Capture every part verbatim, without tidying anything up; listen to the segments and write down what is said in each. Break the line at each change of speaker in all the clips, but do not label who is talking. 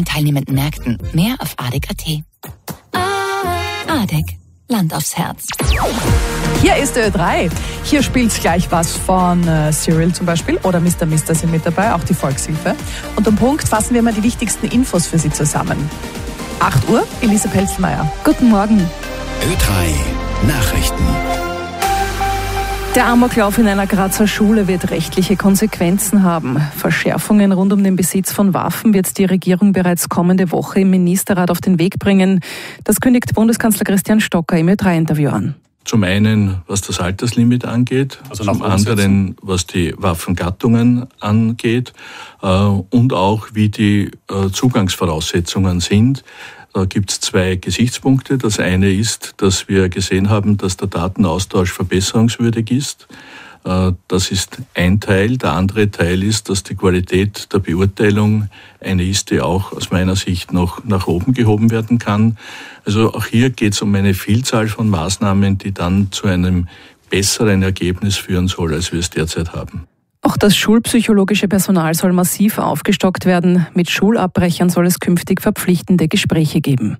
allen teilnehmenden Märkten. Mehr auf A D E C punkt A T. A D E C. Land aufs Herz.
Hier ist Ö drei. Hier spielt gleich was von äh, Cyril zum Beispiel oder Mister Mister sind mit dabei, auch die Volkshilfe. Und am Punkt fassen wir mal die wichtigsten Infos für Sie zusammen. acht Uhr, Elise Pelzmeier.
Guten Morgen.
Ö drei Nachrichten.
Der Amoklauf in einer Grazer Schule wird rechtliche Konsequenzen haben. Verschärfungen rund um den Besitz von Waffen wird die Regierung bereits kommende Woche im Ministerrat auf den Weg bringen. Das kündigt Bundeskanzler Christian Stocker im Ö drei Interview an.
Zum einen, was das Alterslimit angeht, also zum anderen, was die Waffengattungen angeht äh, und auch, wie die äh, Zugangsvoraussetzungen sind. Da gibt es zwei Gesichtspunkte. Das eine ist, dass wir gesehen haben, dass der Datenaustausch verbesserungswürdig ist. Das ist ein Teil. Der andere Teil ist, dass die Qualität der Beurteilung eine ist, die auch aus meiner Sicht noch nach oben gehoben werden kann. Also auch hier geht es um eine Vielzahl von Maßnahmen, die dann zu einem besseren Ergebnis führen soll, als wir es derzeit haben.
Auch das schulpsychologische Personal soll massiv aufgestockt werden. Mit Schulabbrechern soll es künftig verpflichtende Gespräche geben.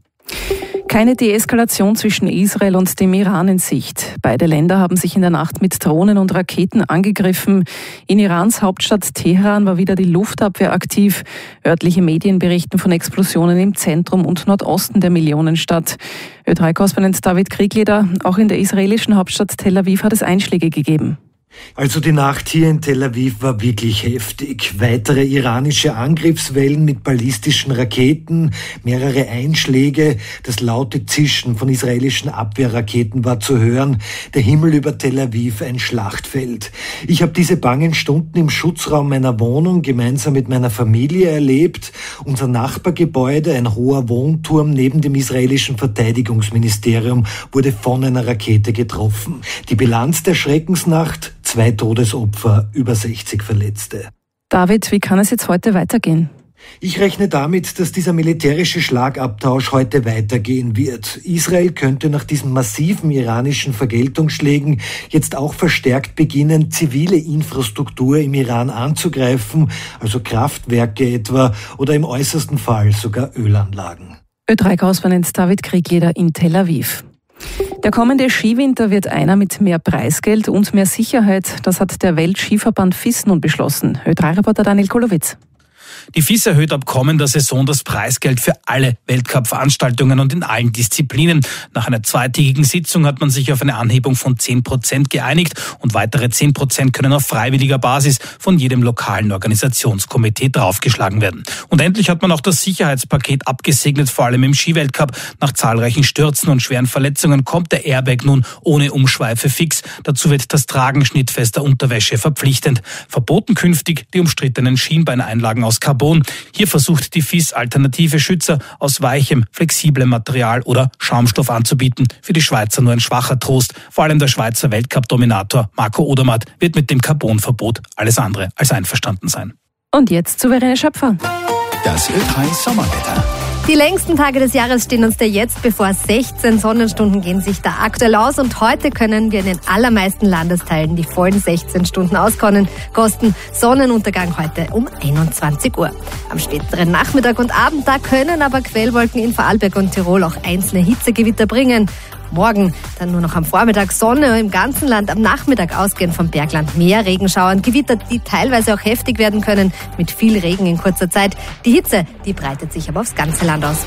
Keine Deeskalation zwischen Israel und dem Iran in Sicht. Beide Länder haben sich in der Nacht mit Drohnen und Raketen angegriffen. In Irans Hauptstadt Teheran war wieder die Luftabwehr aktiv. Örtliche Medien berichten von Explosionen im Zentrum und Nordosten der Millionenstadt. Ö drei Korrespondent David Kriegleder, auch in der israelischen Hauptstadt Tel Aviv hat es Einschläge gegeben.
Also die Nacht hier in Tel Aviv war wirklich heftig. Weitere iranische Angriffswellen mit ballistischen Raketen, mehrere Einschläge, das laute Zischen von israelischen Abwehrraketen war zu hören. Der Himmel über Tel Aviv ein Schlachtfeld. Ich habe diese bangen Stunden im Schutzraum meiner Wohnung gemeinsam mit meiner Familie erlebt. Unser Nachbargebäude, ein hoher Wohnturm neben dem israelischen Verteidigungsministerium, wurde von einer Rakete getroffen. Die Bilanz der Schreckensnacht: zwei Todesopfer, über sechzig Verletzte.
David, wie kann es jetzt heute weitergehen?
Ich rechne damit, dass dieser militärische Schlagabtausch heute weitergehen wird. Israel könnte nach diesen massiven iranischen Vergeltungsschlägen jetzt auch verstärkt beginnen, zivile Infrastruktur im Iran anzugreifen, also Kraftwerke etwa oder im äußersten Fall sogar Ölanlagen.
Ö drei Korrespondent David Kriegleder in Tel Aviv. Der kommende Skiwinter wird einer mit mehr Preisgeld und mehr Sicherheit. Das hat der Weltskiverband F I S nun beschlossen. Ö drei Reporter Daniel Kolowitz.
Die F I S erhöht ab kommender Saison das Preisgeld für alle Weltcup-Veranstaltungen und in allen Disziplinen. Nach einer zweitägigen Sitzung hat man sich auf eine Anhebung von zehn Prozent geeinigt und weitere zehn Prozent können auf freiwilliger Basis von jedem lokalen Organisationskomitee draufgeschlagen werden. Und endlich hat man auch das Sicherheitspaket abgesegnet, vor allem im Skiweltcup. Nach zahlreichen Stürzen und schweren Verletzungen kommt der Airbag nun ohne Umschweife fix. Dazu wird das Tragen schnittfester Unterwäsche verpflichtend. Verboten künftig die umstrittenen Schienbeineinlagen aus Carbon. Hier versucht die F I S alternative Schützer aus weichem, flexiblem Material oder Schaumstoff anzubieten. Für die Schweizer nur ein schwacher Trost. Vor allem der Schweizer Weltcup-Dominator Marco Odermatt wird mit dem Carbonverbot alles andere als einverstanden sein.
Und jetzt zu Verena Schöpfer.
Das Ö drei Sommerwetter.
Die längsten Tage des Jahres stehen uns da jetzt bevor. sechzehn Sonnenstunden gehen sich da aktuell aus und heute können wir in den allermeisten Landesteilen die vollen sechzehn Stunden auskosten. Sonnenuntergang heute um einundzwanzig Uhr. Am späteren Nachmittag und Abend, da können aber Quellwolken in Vorarlberg und Tirol auch einzelne Hitzegewitter bringen. Morgen dann nur noch am Vormittag Sonne im ganzen Land, am Nachmittag ausgehend vom Bergland mehr Regenschauern, Gewitter, die teilweise auch heftig werden können, mit viel Regen in kurzer Zeit. Die Hitze, die breitet sich aber aufs ganze Land aus.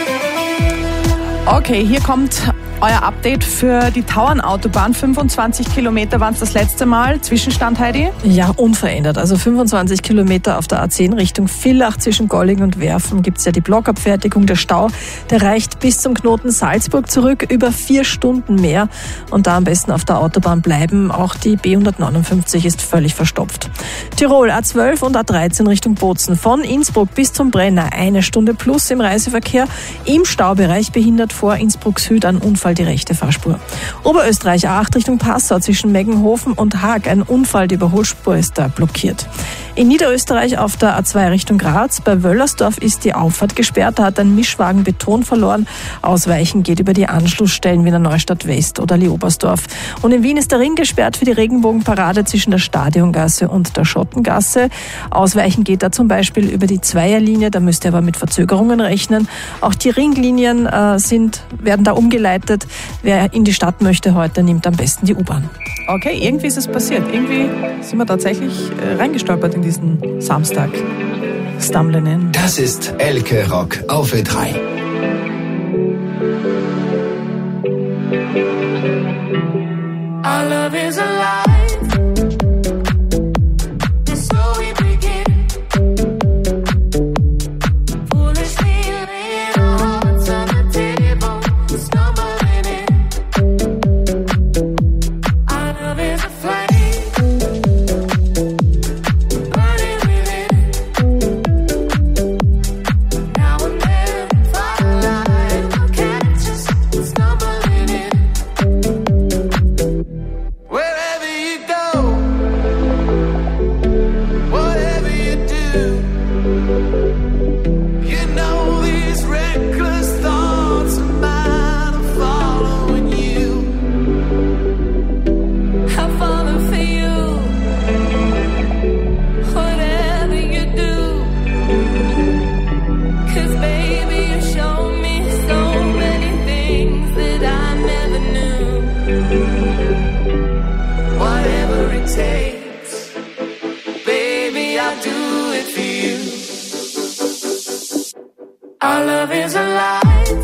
Okay, hier kommt euer Update für die Tauernautobahn. fünfundzwanzig Kilometer waren es das letzte Mal. Zwischenstand, Heidi?
Ja, unverändert. Also fünfundzwanzig Kilometer auf der A zehn Richtung Villach. Zwischen Golling und Werfen gibt es ja die Blockabfertigung. Der Stau, der reicht bis zum Knoten Salzburg zurück. Über vier Stunden mehr. Und da am besten auf der Autobahn bleiben. Auch die B hundertneunundfünfzig ist völlig verstopft. Tirol, A zwölf und A dreizehn Richtung Bozen. Von Innsbruck bis zum Brenner eine Stunde plus im Reiseverkehr. Im Staubereich behindert vor Innsbruck Süd ein Unfall die rechte Fahrspur. Oberösterreich A acht Richtung Passau zwischen Meggenhofen und Haag. Ein Unfall, die Überholspur ist da blockiert. In Niederösterreich auf der A zwei Richtung Graz, bei Wöllersdorf ist die Auffahrt gesperrt. Da hat ein Mischwagen Beton verloren. Ausweichen geht über die Anschlussstellen Wiener Neustadt West oder Leobersdorf. Und in Wien ist der Ring gesperrt für die Regenbogenparade zwischen der Stadiongasse und der Schottengasse. Ausweichen geht da zum Beispiel über die Zweierlinie, da müsst ihr aber mit Verzögerungen rechnen. Auch die Ringlinien äh, sind, werden da umgeleitet. Wer in die Stadt möchte heute, nimmt am besten die U-Bahn.
Okay, irgendwie ist es passiert. Irgendwie sind wir tatsächlich äh, reingestolpert in diesen Samstag. Stumbling in.
Das ist Elke Rock auf Ö drei.
Our love is alive. Our love is alive.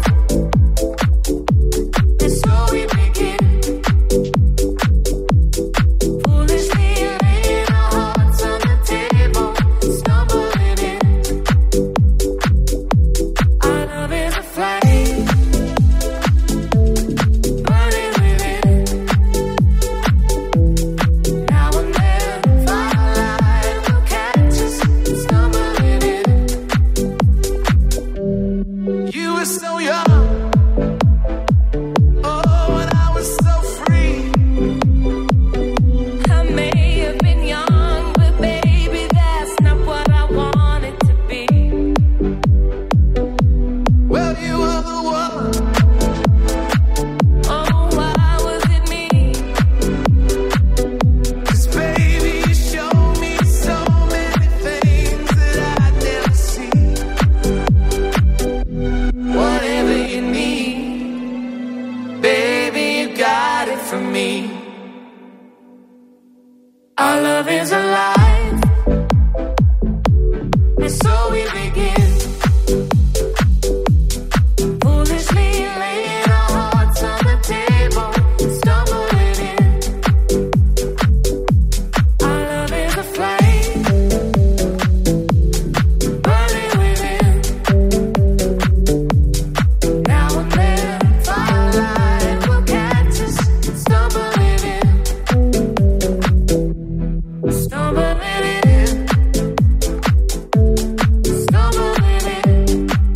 Our love is alive, and so we begin. Foolishly laying our hearts on the table, stumbling in. Our love is a flame, burning within. Now and then, firelight will catch us, stumbling in. Stumbling in, stumbling in.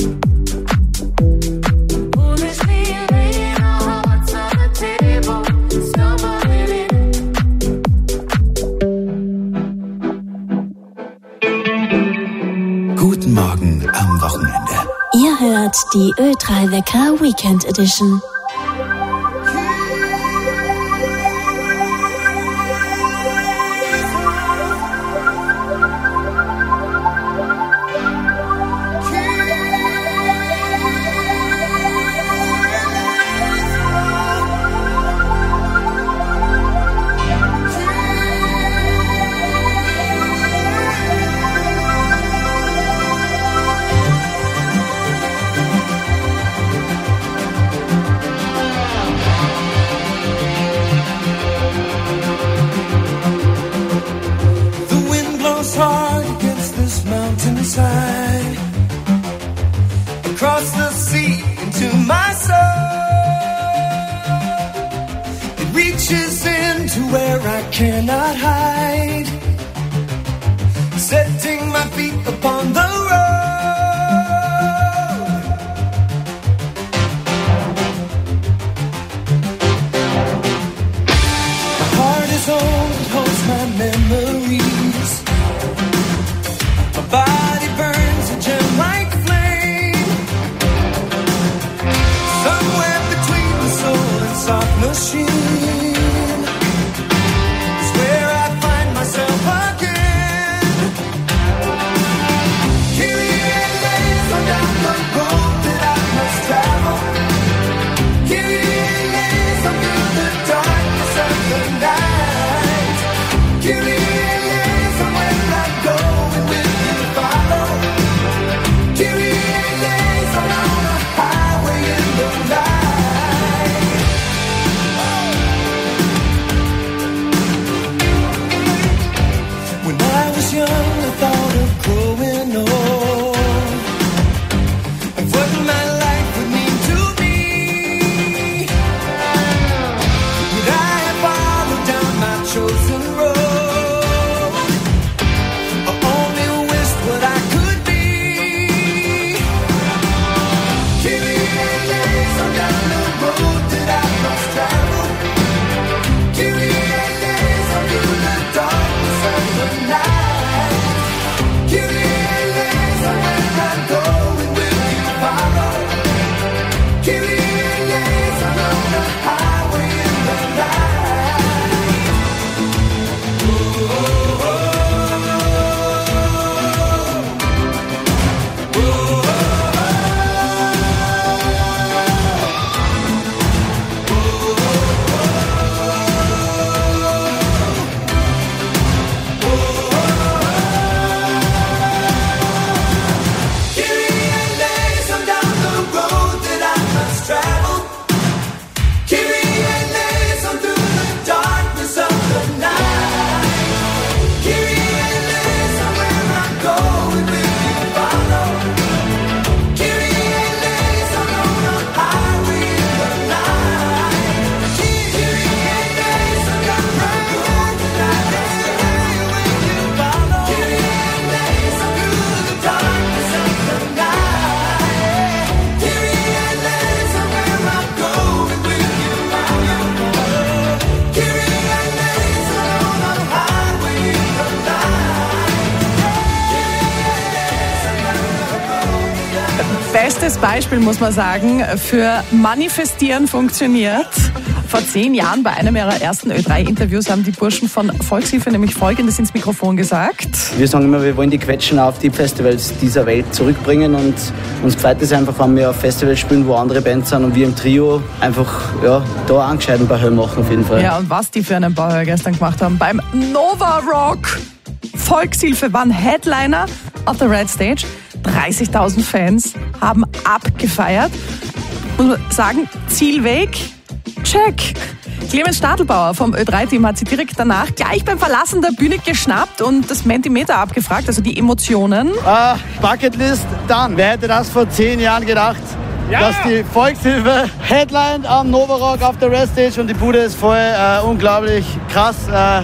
Foolishly laying our hearts on the table, stumbling in.
Guten Morgen am Wochenende.
Ihr hört die Ö drei Wecker Weekend Edition.
Across the sea into my soul, it reaches into where I cannot hide, setting my feet upon the road. My heart is old, it holds my memories.
what my life would mean to me. Would I have followed down my chosen road, or only wished what I could be? Kyrie eleison, down the road that I must travel. Kyrie eleison, through the darkness of the night. Kyrie eleison, where I go, and will you follow? Kyrie eleison, on the highway in the night. Oh, oh, oh. Kyrie eleison, down the road that I must travel. Kyrie eleison, through the darkness of the night. Kyrie eleison, where I go, and will you follow? Kyrie eleison, on the highway in the night. Kyrie eleison, down the road that I must travel. Will you follow? Kyrie eleison, through the darkness of the night. Kyrie eleison, where I go, and will you follow? Kyrie eleison, on the highway in the night.
Bestes Beispiel, muss man sagen, für Manifestieren funktioniert. Vor zehn Jahren bei einem ihrer ersten Ö drei Interviews haben die Burschen von Volkshilfe nämlich Folgendes ins Mikrofon gesagt.
Wir sagen immer, wir wollen die Quetschen auf die Festivals dieser Welt zurückbringen und uns gefällt es einfach, wenn wir auf Festivals spielen, wo andere Bands sind und wir im Trio einfach ja, da angescheiden bei Höll machen auf jeden Fall.
Ja, und was die für einen Bauer gestern gemacht haben beim Nova Rock. Volkshilfe waren Headliner auf der Red Stage. dreißigtausend Fans haben abgefeiert. Muss man sagen, Zielweg, check. Clemens Stadelbauer vom Ö drei Team hat sie direkt danach gleich beim Verlassen der Bühne geschnappt und das Mentimeter abgefragt, also die Emotionen.
Uh, Bucketlist done. Wer hätte das vor zehn Jahren gedacht? Ja. Dass die Volkshilfe Headline am Nova Rock auf der Red Stage und die Bude ist voll. Äh, unglaublich krass. Äh,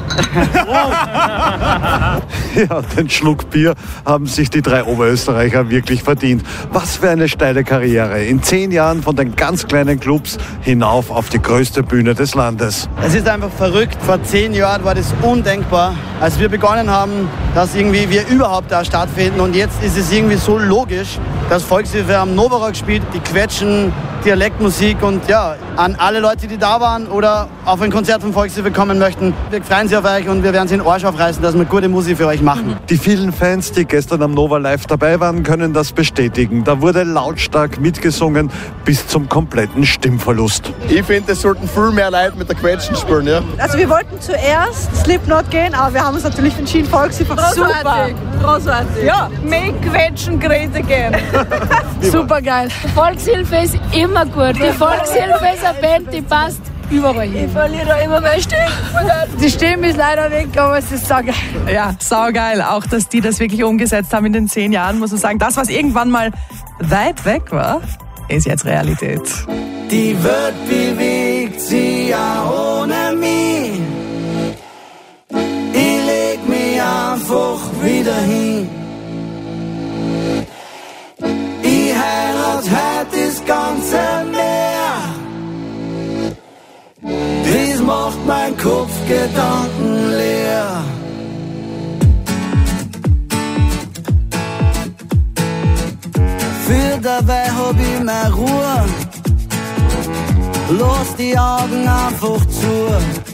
Ja, den Schluck Bier haben sich die drei Oberösterreicher wirklich verdient. Was für eine steile Karriere. In zehn Jahren von den ganz kleinen Clubs hinauf auf die größte Bühne des Landes.
Es ist einfach verrückt. Vor zehn Jahren war das undenkbar, als wir begonnen haben, dass irgendwie wir überhaupt da stattfinden. Und jetzt ist es irgendwie so logisch, dass Volkshilfe am Nova Rock spielt, die Quetschen, Dialektmusik und ja, an alle Leute, die da waren oder auf ein Konzert von Volkshilfe kommen möchten. Wir freuen sich auf euch und wir werden sie in den Arsch aufreißen, dass wir gute Musik für euch machen.
Die vielen Fans, die gestern am Nova Live dabei waren, können das bestätigen. Da wurde lautstark mitgesungen bis zum kompletten Stimmverlust.
Ich finde, es sollten viel mehr Leute mit der Quetschen spielen. Ja?
Also wir wollten zuerst Slipknot gehen, aber wir haben uns natürlich entschieden, Volkshilfe. Super, großartig. Ja, make Quetschen great again.
Super geil. Volkshilfe ist immer gut. Die Volkshilfe ist eine Band, die passt überall hin. Ich verliere immer meine Stimme. Die Stimme ist leider weg, aber es ist saugeil.
Ja, saugeil. Auch, dass die das wirklich umgesetzt haben in den zehn Jahren, muss man sagen. Das, was irgendwann mal weit weg war, ist jetzt Realität.
Die Welt bewegt sich ja ohne mich. Ich leg mich einfach wieder hin. Ich heirat heute das ganze Meer. Das macht mein Kopf Gedanken leer. Für dabei hab ich meine Ruhe. Lass die Augen einfach zu.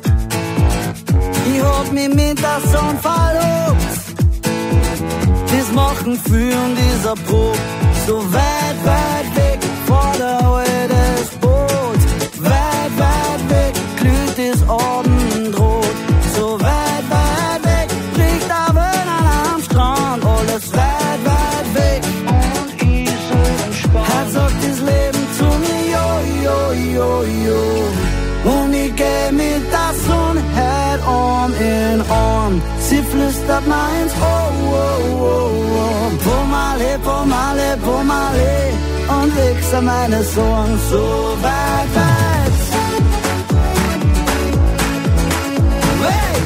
Ich hab mich mit der Sonne verlobt. Das machen für und dieser Prob. So weit, weit weg vor der Höhe des Boot. Weit, weit weg glüht das Abendrot. So weit, weit weg liegt der Wöhner am Strand. Alles weit, weit weg und ich so entspannt. Heute sagt das Leben zu mir, jo, jo, jo, jo. Und ich geh mit der Sonne heute Arm in Arm. Sie flüstert meins, oh, oh, oh, oh. Pomale, pomale, pomale. und wächst an meine Sorgen so weit, weit weg.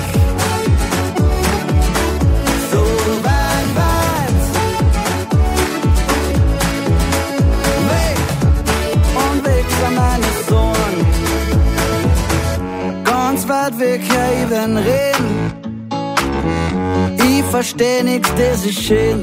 So weit, weit weg und wächst an meine Sorgen. Ganz weit weg, ja, ich will reden. Ich versteh nix, das ist schön.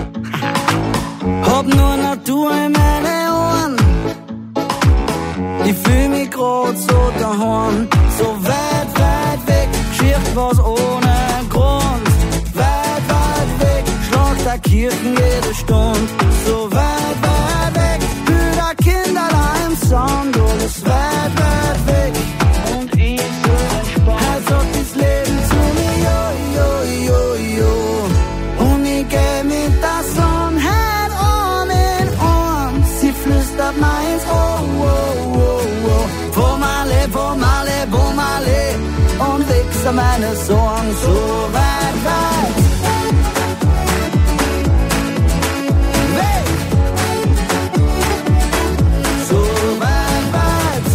Hab nur Natur in meine Ohren. Ich fühl mich grad so daheim. So weit, weit weg, schier was ohne Grund. Weit, weit weg, schlag der Kirchen jede Stunde. So weit, weit weg, Brüder, Kinder im Sound. Alles weit, weit weg. Und ich so entspannt. Halt so das Leben zu mir, yo, yo, yo, yo. Und ich geh mit der Sonne halt um in Ohren. Sie flüstert mir ins Ohr, oh, oh, oh. Wo male, wo male, wo male. Und wächst an meine Sorgen so weit, weit weg. So weit, weit.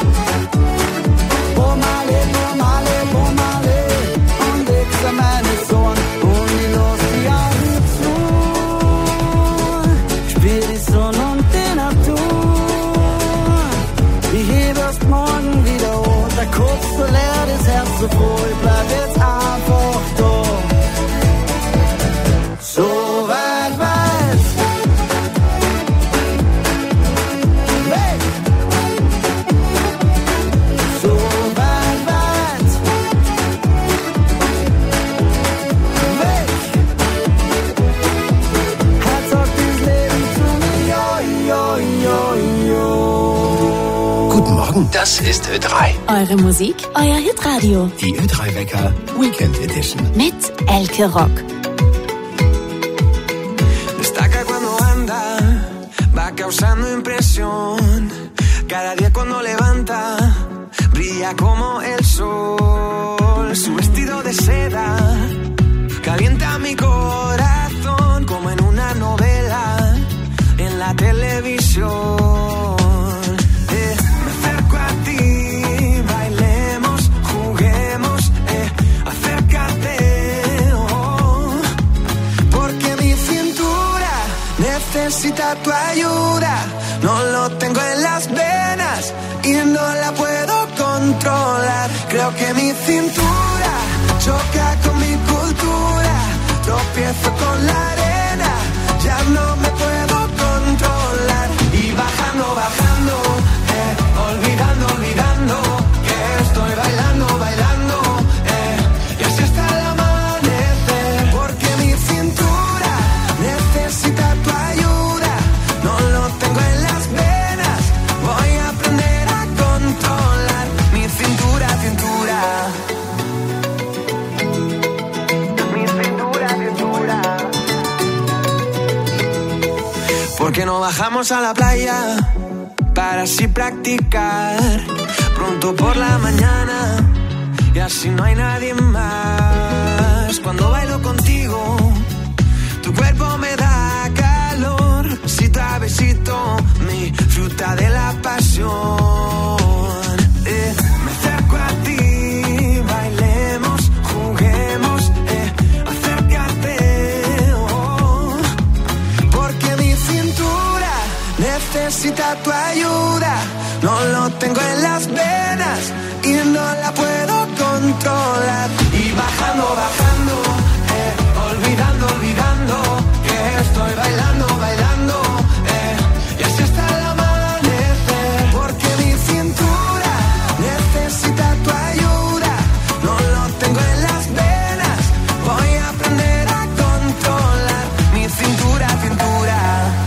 Wo male, wo male, wo male. Und wächst an meine Sorgen. Und ich lass die Augen zu. Spür die Sonne und die Natur. Ich heb erst morgen wieder hoch. Der Kopf so leer, das Herz so voll. Ich bleib jetzt einfach da. So weit, weit weg. So weit, weit weg. Hat sagt das Leben zu mir, jo, jo, jo, jo.
Guten Morgen, das ist Ö drei.
Eure Musik, euer Hitradio.
Die Ö drei Wecker Weekend Edition.
Mit Elke Rock.
Destaca cuando anda, va causando impresión. Cada día cuando levanta, brilla como el sol. Su vestido de seda calienta mi corazón como en una novela en la televisión. Eh, me acerco a ti, bailemos, juguemos, eh, acércate, oh, porque mi cintura necesita tu ayuda. No lo tengo en las venas y no la puedo controlar. Creo que mi cintura choca con mi cultura. Tropiezo con la arena, ya no me puedo controlar. Y bajando, bajando, eh, olvidando, olvidando que estoy bailando, bailando, eh, y así hasta el amanecer. Porque mi cintura necesita tu ayuda. No lo tengo en las venas, voy a aprender a controlar mi cintura, cintura. Mi cintura, cintura. Porque no bajamos a la playa para así practicar pronto por la mañana y así no hay nadie más. Cuando bailo contigo, tu cuerpo me da calor. Besito a besito, mi fruta de la pasión. Eh, me acerco a ti, bailemos, juguemos, eh, acércate, oh, porque mi cintura necesita tu ayuda. No lo tengo en las venas y no la puedo controlar. Y bajando, bajando, eh, olvidando, olvidando que estoy bailando, bailando, eh, y así hasta el amanecer. Porque mi cintura necesita tu ayuda. No lo tengo en las venas, voy a aprender a controlar mi cintura, cintura.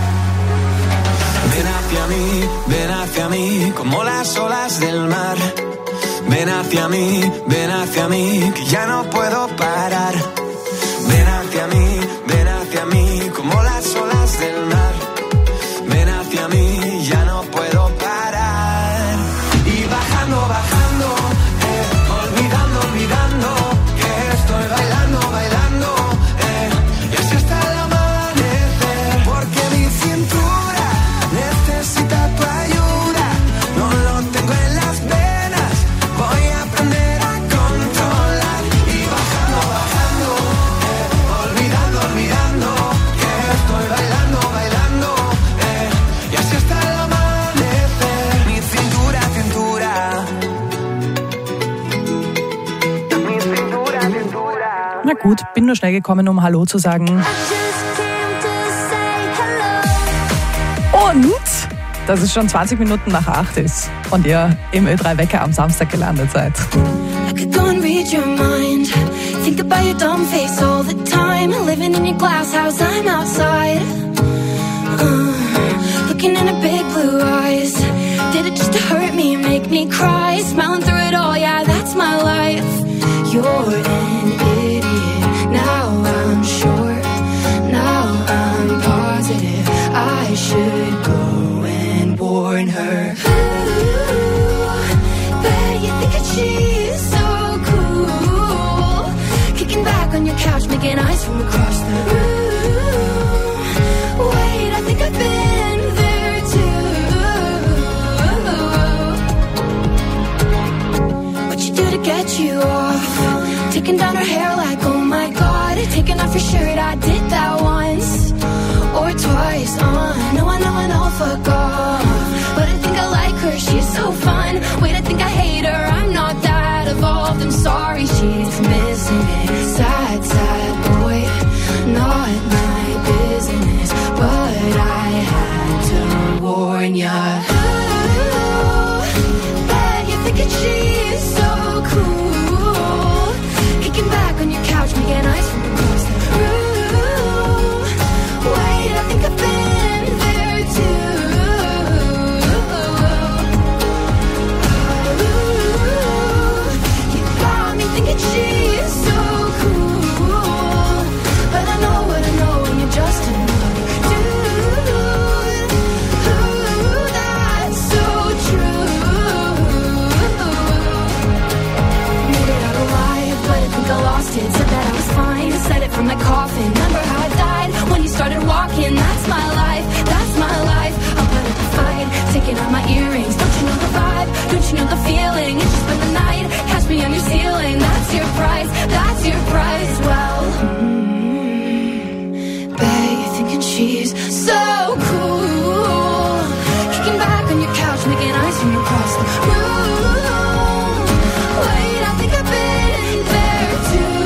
Ven hacia mí, ven hacia mí, como las olas del mar. Ven hacia mí, ven hacia mí, que ya no puedo parar. Ven hacia mí, ven hacia mí, como las olas del mar. Ven hacia mí, ya no puedo parar. Y bajando, bajando, eh, olvidando, olvidando que estoy bailando, bailando, eh, y así hasta el amanecer. Porque mi cintura necesita
gut. Bin nur schnell gekommen, um Hallo zu sagen. Und dass es schon zwanzig Minuten nach acht ist und ihr im Ö drei Wecker am Samstag gelandet seid.
I could go and read your mind. Think about your dumb face all the time. Living in your glass house, I'm outside. Uh, looking in her big blue eyes. Did it just to hurt me, make me cry? Smiling through it all, yeah, that's my life. You're an idiot. Now I'm sure. Now I'm positive. I should go and warn her. Ooh, bet you think that she's so cool. Kicking back on your couch, making eyes from across the room. Wait, I think I've been there too. What you do to get you off? Taking down her hair like, oh my god. Taking off your shirt, I did that once or twice. Uh, no, I know, I know, fuck off. But I think I like her, she's so fun. Wait, I think I hate her, I'm not that evolved. I'm sorry, she's missing it. Sad, sad boy, not my business. But I had to warn ya. Ooh, bet you're thinking she's so cool. Kicking back on your couch, making eyes from across the room. Wait, I think I've been there too. Ooh, you got me thinking she's so cool. But I know what I know, and you're just another dude. Ooh, that's so true. Made it out alive, but I think I lost it. Said that I was fine, said it from my coffin. Remember how I died when you started walking? That's my life, that's my life. I'll put up a fight, taking out my earrings. Don't you know the vibe? Don't you know the feeling? It's just been the night, catch me on your ceiling. That's your price, that's your price. Well, mm, bet you're thinking she's so cool. Kicking back on your couch, making eyes from across the room. Wait, I think I've been there too.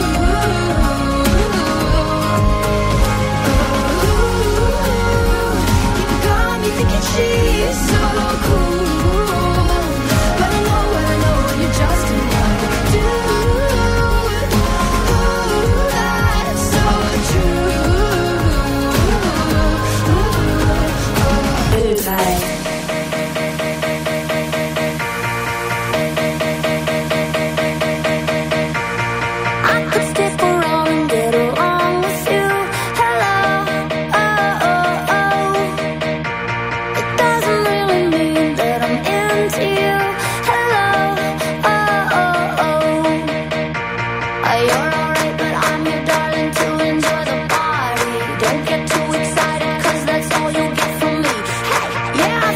You got me thinking she's so cool. But I know what I know, and you're just another dude. Ooh, that's so true. Ö drei. I could stick around and get along with you. Hello, oh, oh, oh. It doesn't really mean that I'm into you. Hello, oh, oh, oh. Uh, You're alright, but I'm your darling to enjoy the party. Don't get too excited, cause that's all you'll get from me. Hey, yeah, I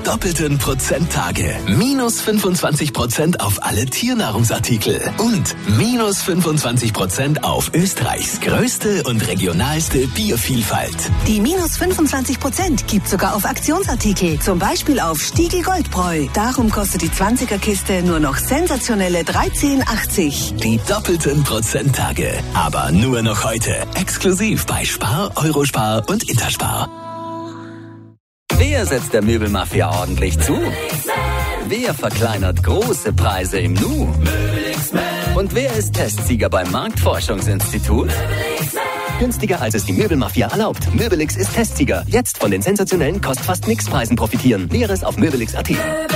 doppelten Prozenttage. Minus fünfundzwanzig Prozent auf alle Tiernahrungsartikel. Und minus fünfundzwanzig Prozent auf Österreichs größte und regionalste Biervielfalt.
Die minus fünfundzwanzig Prozent gibt sogar auf Aktionsartikel. Zum Beispiel auf Stiegl Goldbräu. Darum kostet die zwanziger-Kiste nur noch sensationelle dreizehn achtzig.
Die doppelten Prozenttage. Aber nur noch heute. Exklusiv bei Spar, Eurospar und Interspar.
Wer setzt der Möbelmafia ordentlich zu? Wer verkleinert große Preise im Nu? Und wer ist Testsieger beim Marktforschungsinstitut? Günstiger als es die Möbelmafia erlaubt. Möbelix ist Testsieger. Jetzt von den sensationellen Kost-Fast-Nix-Preisen profitieren. Näheres auf möbelix punkt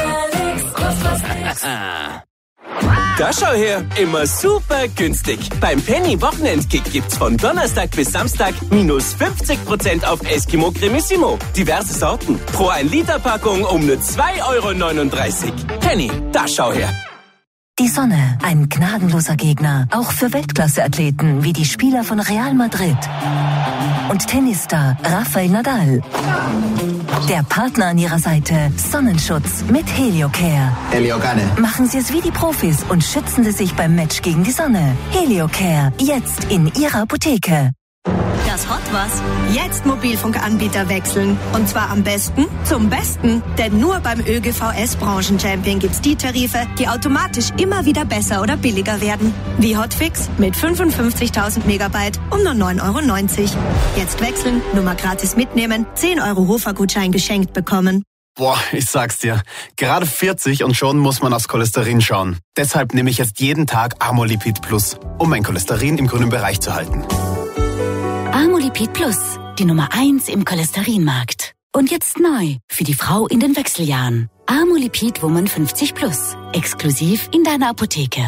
at.
Da schau her, immer super günstig. Beim Penny Wochenendkick gibt's von Donnerstag bis Samstag minus fünfzig Prozent auf Eskimo Cremissimo. Diverse Sorten. Pro ein Liter Packung um nur zwei Euro neununddreißig. Penny, da schau her.
Die Sonne, ein gnadenloser Gegner, auch für Weltklasse-Athleten wie die Spieler von Real Madrid. Und Tennisstar Rafael Nadal. Der Partner an ihrer Seite, Sonnenschutz mit Heliocare.
Heliocare.
Machen Sie es wie die Profis und schützen Sie sich beim Match gegen die Sonne. Heliocare, jetzt in Ihrer Apotheke.
Das Hot was? Jetzt Mobilfunkanbieter wechseln. Und zwar am besten zum Besten. Denn nur beim ÖGVS Branchenchampion gibt's die Tarife, die automatisch immer wieder besser oder billiger werden. Wie Hotfix mit fünfundfünfzigtausend Megabyte um nur neun Euro neunzig. Jetzt wechseln, Nummer gratis mitnehmen, zehn Euro Hofer-Gutschein geschenkt bekommen.
Boah, ich sag's dir. Gerade vierzig und schon muss man aufs Cholesterin schauen. Deshalb nehme ich jetzt jeden Tag Amolipid Plus, um mein Cholesterin im grünen Bereich zu halten.
Amolipid Plus, die Nummer eins im Cholesterinmarkt. Und jetzt neu für die Frau in den Wechseljahren. Amolipid Woman fünfzig Plus, exklusiv in deiner Apotheke.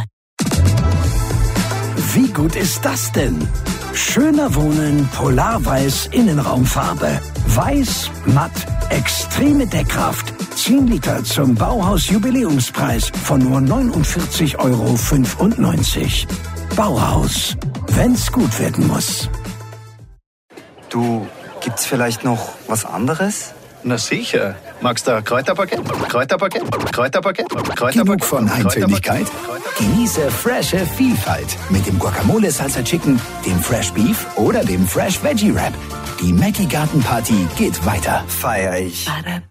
Wie gut ist das denn? Schöner Wohnen, Polarweiß, Innenraumfarbe. Weiß, matt, extreme Deckkraft. zehn Liter zum Bauhaus-Jubiläumspreis von nur neunundvierzig Euro fünfundneunzig. Bauhaus, wenn's gut werden muss.
Du, gibt's vielleicht noch was anderes?
Na sicher. Magst du ein Kräuterpaket? Kräuterpaket? Kräuterpaket? Kräuterpaket?
Genug von Eintödigkeit? Genieße frische Vielfalt mit dem Guacamole Salsa Chicken, dem Fresh Beef oder dem Fresh Veggie Wrap. Die Mackie Garten Party geht weiter.
Feier ich.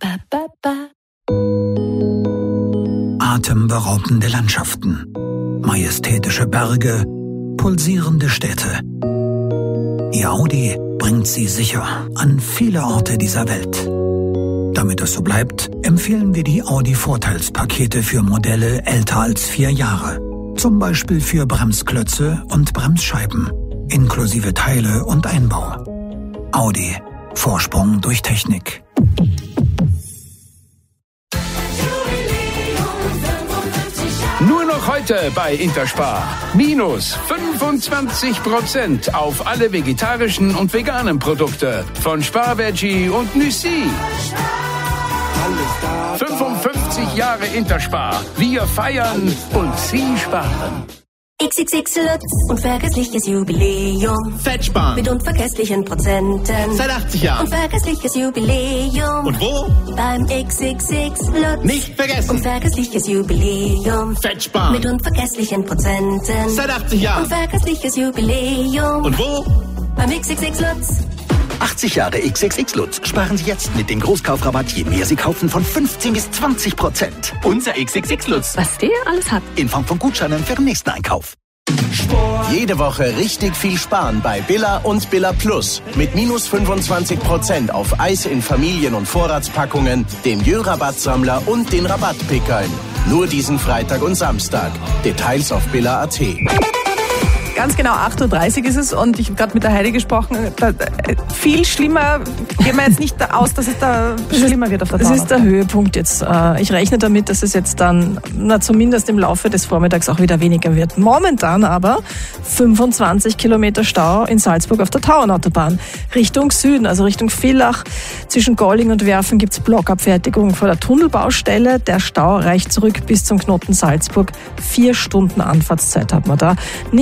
Atemberaubende Landschaften, majestätische Berge, pulsierende Städte. Ihr Audi bringt sie sicher an viele Orte dieser Welt. Damit es so bleibt, empfehlen wir die Audi-Vorteilspakete für Modelle älter als vier Jahre. Zum Beispiel für Bremsklötze und Bremsscheiben, inklusive Teile und Einbau. Audi. Vorsprung durch Technik.
Nur noch heute bei Interspar. Minus fünfundzwanzig Prozent auf alle vegetarischen und veganen Produkte von Spar Veggie und Nüssi. fünfundfünfzig Jahre Interspar. Wir feiern und Sie sparen.
X X X Lutz, unvergessliches Jubiläum.
Fettsparen.
Mit unvergesslichen Prozenten.
Seit achtzig Jahren.
Unvergessliches Jubiläum.
Und wo?
Beim X X X Lutz.
Nicht vergessen.
Unvergessliches Jubiläum.
Fettsparen.
Mit unvergesslichen Prozenten.
Seit achtzig Jahren.
Unvergessliches Jubiläum.
Und wo?
Beim X X X Lutz.
achtzig Jahre X X X Lutz. Sparen Sie jetzt mit dem Großkaufrabatt, je mehr Sie kaufen, von fünfzehn bis zwanzig Prozent.
Unser X X X Lutz. Was der alles hat.
In Form von Gutscheinen für den nächsten Einkauf.
Sport. Jede Woche richtig viel sparen bei Billa und Billa Plus. Mit minus fünfundzwanzig Prozent auf Eis in Familien- und Vorratspackungen, dem Jö-Rabattsammler und den Rabattpickern. Nur diesen Freitag und Samstag. Details auf billa punkt at.
Ganz genau, acht Uhr dreißig ist es und ich habe gerade mit der Heidi gesprochen. Da, viel schlimmer, gehen wir jetzt nicht aus, dass es da schlimmer wird auf der
Das
Fahrt.
ist der Höhepunkt jetzt. Ich rechne damit, dass es jetzt dann, na zumindest im Laufe des Vormittags auch wieder weniger wird. Momentan aber fünfundzwanzig Kilometer Stau in Salzburg auf der Tauernautobahn. Richtung Süden, also Richtung Villach. Zwischen Golling und Werfen gibt's Blockabfertigung vor der Tunnelbaustelle. Der Stau reicht zurück bis zum Knoten Salzburg. Vier Stunden Anfahrtszeit hat man da. Nicht aus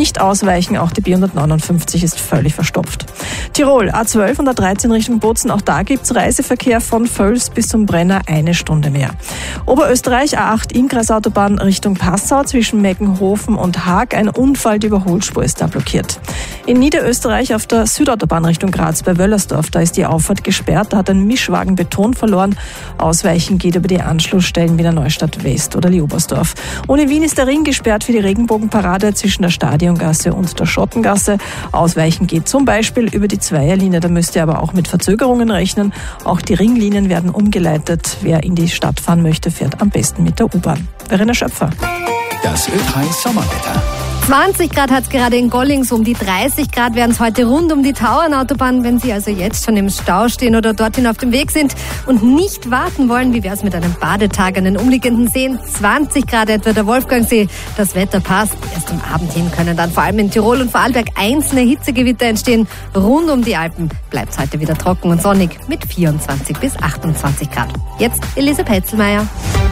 ausweichen. Auch die B hundertneunundfünfzig ist völlig verstopft. Tirol, A zwölf und A dreizehn Richtung Bozen. Auch da gibt's Reiseverkehr von Völs bis zum Brenner eine Stunde mehr. Oberösterreich, A acht Innkreisautobahn Richtung Passau zwischen Meckenhofen und Haag. Ein Unfall, die Überholspur ist da blockiert. In Niederösterreich auf der Südautobahn Richtung Graz bei Wöllersdorf, da ist die Auffahrt gesperrt. Da hat ein Mischwagen Beton verloren. Ausweichen geht über die Anschlussstellen Wiener Neustadt West oder Liebersdorf. Und in Wien ist der Ring gesperrt für die Regenbogenparade zwischen der Stadiongasse und der Schottengasse. Ausweichen geht zum Beispiel über die Zweierlinie. Da müsst ihr aber auch mit Verzögerungen rechnen. Auch die Ringlinien werden umgeleitet. Wer in die Stadt fahren möchte, fährt am besten mit der U-Bahn. Verena Schöpfer.
Das Ö drei Sommerwetter.
zwanzig Grad hat es gerade in Golling, so um die dreißig Grad werden es heute rund um die Tauernautobahn. Wenn Sie also jetzt schon im Stau stehen oder dorthin auf dem Weg sind und nicht warten wollen, wie wäre es mit einem Badetag an den umliegenden Seen? zwanzig Grad etwa der Wolfgangsee. Das Wetter passt. Erst am Abend hin können dann vor allem in Tirol und Vorarlberg einzelne Hitzegewitter entstehen. Rund um die Alpen bleibt es heute wieder trocken und sonnig mit vierundzwanzig bis achtundzwanzig Grad. Jetzt Elise Petzelmeier.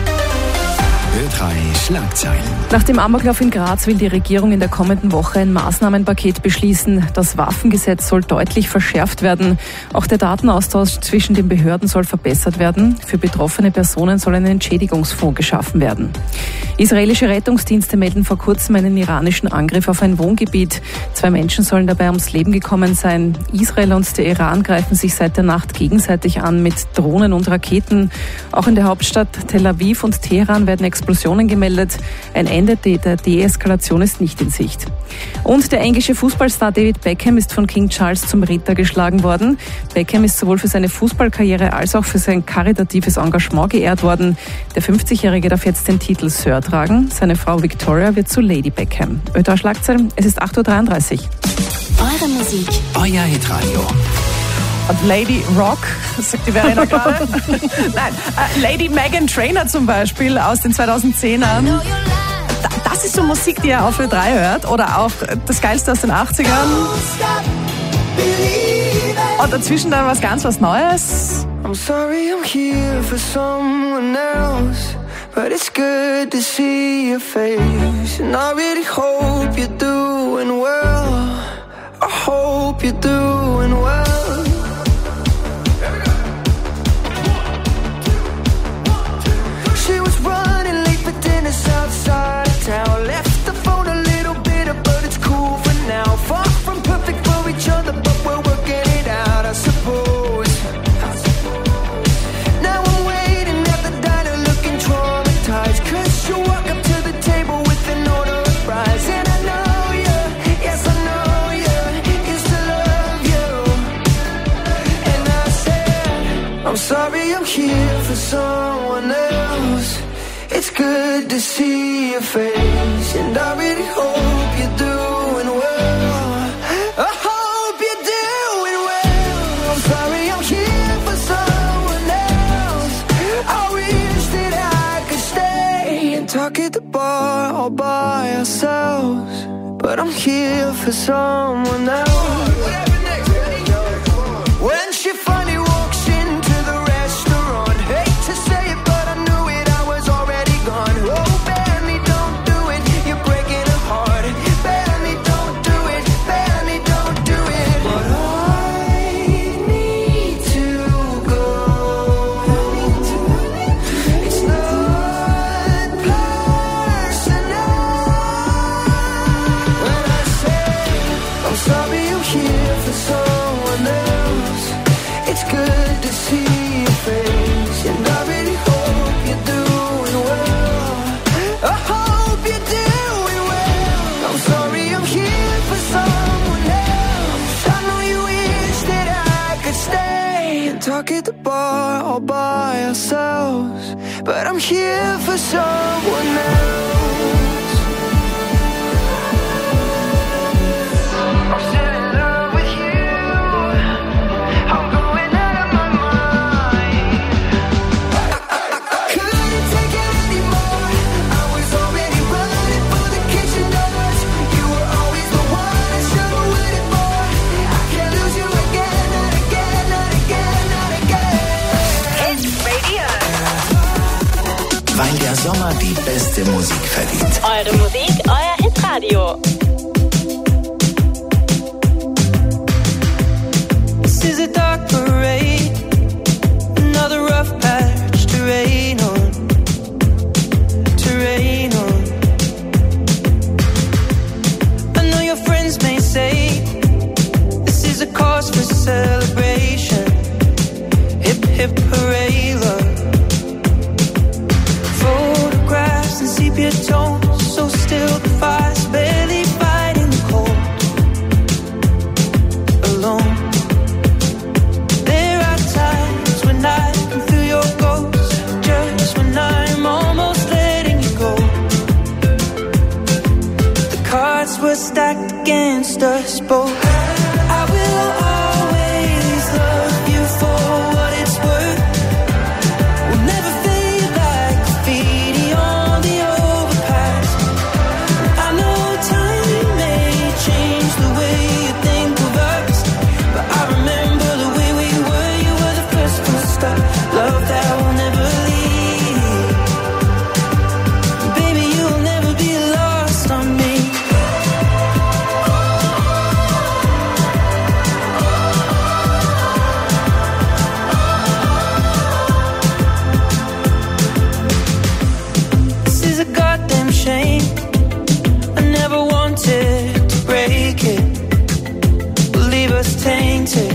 Ö drei Schlagzeilen.
Nach dem Amoklauf in Graz will die Regierung in der kommenden Woche ein Maßnahmenpaket beschließen. Das Waffengesetz soll deutlich verschärft werden. Auch der Datenaustausch zwischen den Behörden soll verbessert werden. Für betroffene Personen soll ein Entschädigungsfonds geschaffen werden. Israelische Rettungsdienste melden vor kurzem einen iranischen Angriff auf ein Wohngebiet. Zwei Menschen sollen dabei ums Leben gekommen sein. Israel und der Iran greifen sich seit der Nacht gegenseitig an mit Drohnen und Raketen. Auch in der Hauptstadt Tel Aviv und Teheran werden Explosionen gemeldet. Ein Ende der Deeskalation ist nicht in Sicht. Und der englische Fußballstar David Beckham ist von King Charles zum Ritter geschlagen worden. Beckham ist sowohl für seine Fußballkarriere als auch für sein karitatives Engagement geehrt worden. Der fünfzigjährige darf jetzt den Titel Sir tragen. Seine Frau Victoria wird zu Lady Beckham. Ö drei Schlagzeilen, es ist acht Uhr dreiunddreißig.
Eure Musik.
Euer Hitradio.
Und Lady Rock, sagt die Verena gerade. Nein, äh, Lady Meghan Trainor zum Beispiel aus den zweitausendzehnern. Da, das ist so Musik, die ihr auf Ö drei hört. Oder auch das Geilste aus den achtzigern. Und dazwischen dann was ganz was Neues.
I'm sorry I'm here for someone else, but it's good to see your face. And I really hope you're doing well. I hope you're doing well. Outside of town, left the phone a little bitter, but it's cool for now. Far from perfect for each other, but we're working it out, I suppose. Now I'm waiting at the diner, looking traumatized, 'cause you walk up to the table with an order of fries. And I know you, yes I know you, used to love you. And I said, I'm sorry I'm here for someone else. It's good to see your face, and I really hope you're doing well. I hope you're doing well. I'm sorry I'm here for someone else. I wish that I could stay and talk at the bar all by ourselves, but I'm here for someone else. When she finally walks into the restaurant, hate to say it, but I knew it, I was already gone. Oh, Benny, don't do it, you're breaking her heart. Benny, don't do it, Benny, don't do it. But I need to go. It's not personal. When I say I'm sorry I'm here for someone else, it's good to see your face, and I really hope you're doing well. I hope you're doing well. I'm sorry I'm here for someone else. I know you wish that I could stay and talk at the bar all by ourselves, but I'm here for someone else. I'm still in love with you. I'm going out of my mind. I couldn't take it anymore. I was already running for the kitchen doors. You were always the one I should have waited for. I can't lose you again, not again, not again, not again.
Hit Radio.
Weil der Sommer die beste Musik verdient.
Eure Musik, euer Hitradio.
were stacked against us both. I will always love you for what it's worth. We'll never fade like graffiti on the overpass. I know time may change the way you think of us, but I remember the way we were. You were the first to start. Love that will never leave. Baby, you'll never be lost on me. This is a goddamn shame. I never wanted to break it, leave us tainted.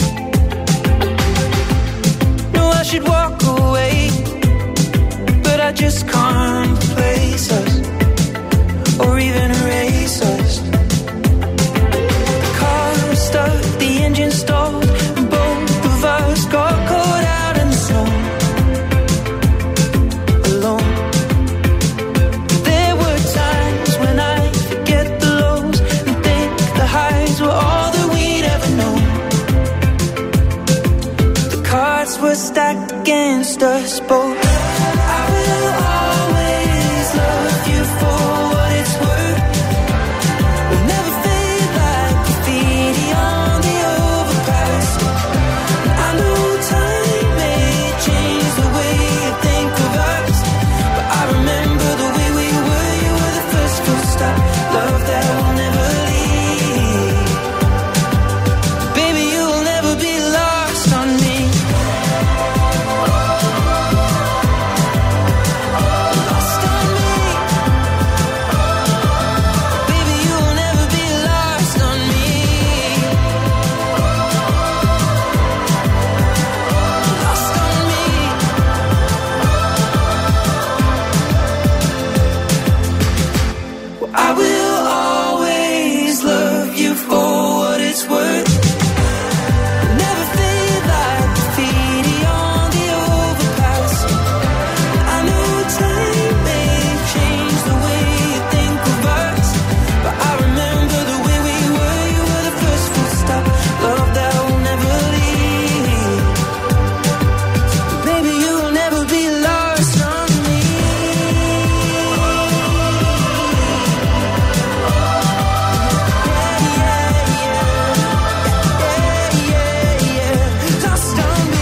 No, I should walk away, but I just can't replace us or even erase us. The car stuck, the engine stalled, and both of us got caught out in the snow, alone. There were times when I forget the lows and think the highs were all that we'd ever known. The cards were stacked against us both. I will always love you for what it's worth. We'll never fade like graffiti on the overpass. I know time may change the way you think of us, but I remember the way we were. You were the first full stop. Love that will never leave. Baby, you'll never be lost on me. Lost on me. Baby, you'll never be lost on me. Lost on me. Well, I will always love you for what it's worth. Never fade like graffiti on the overpass. I know time may change the way you think of us, but I remember the way we were. You were the first full stop. Love that will never leave. Baby, you'll never be lost on me. Lost on me.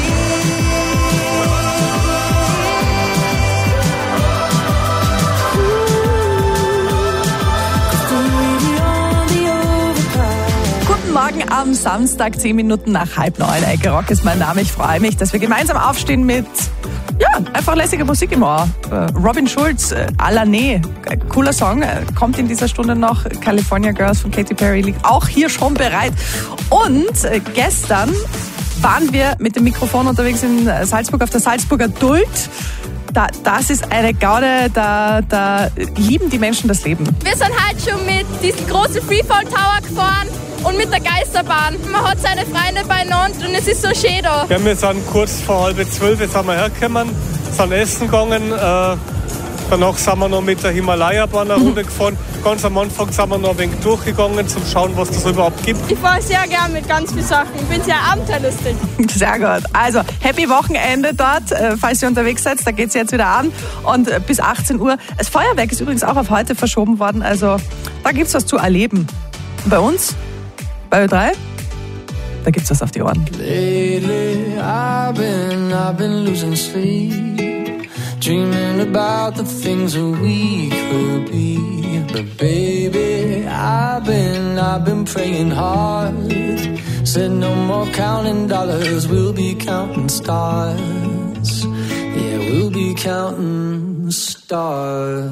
Graffiti on the overpass.
Guten Morgen am Samstag, zehn Minuten nach halb neun. Eike Rock ist mein Name. Ich freue mich, dass wir gemeinsam aufstehen mit, ja, einfach lässiger Musik im Ohr. Äh, Robin Schulz, äh, Alané, äh, cooler Song, äh, kommt in dieser Stunde noch. California Girls von Katy Perry liegt auch hier schon bereit. Und äh, gestern waren wir mit dem Mikrofon unterwegs in äh, Salzburg auf der Salzburger Duld. Da, das ist eine Gaude, da, da lieben die Menschen das Leben.
Wir sind halt schon mit diesem großen Freefall Tower gefahren und mit der Geisterbahn. Man hat seine Freunde beieinander und es ist so schön da.
Ja, wir sind kurz vor halb zwölf, jetzt sind wir hergekommen, sind essen gegangen. Äh, danach sind wir noch mit der Himalaya-Bahn eine Runde gefahren. Ganz am Anfang sind wir noch ein wenig durchgegangen, zum Schauen, was das überhaupt gibt.
Ich fahre sehr gern mit ganz vielen Sachen. Ich bin sehr abenteuerlustig.
Sehr gut. Also, happy Wochenende dort, äh, falls ihr unterwegs seid. Da geht's jetzt wieder an. Und äh, bis achtzehn Uhr. Das Feuerwerk ist übrigens auch auf heute verschoben worden. Also, da gibt's was zu erleben. Bei uns, bei Ö drei, da gibt's was auf die Ohren.
Lately, I've been, I've been losing sleep, dreaming about the things that we could be. But baby, I've been, I've been praying hard. Said no more counting dollars, we'll be counting stars. Yeah, we'll be counting stars.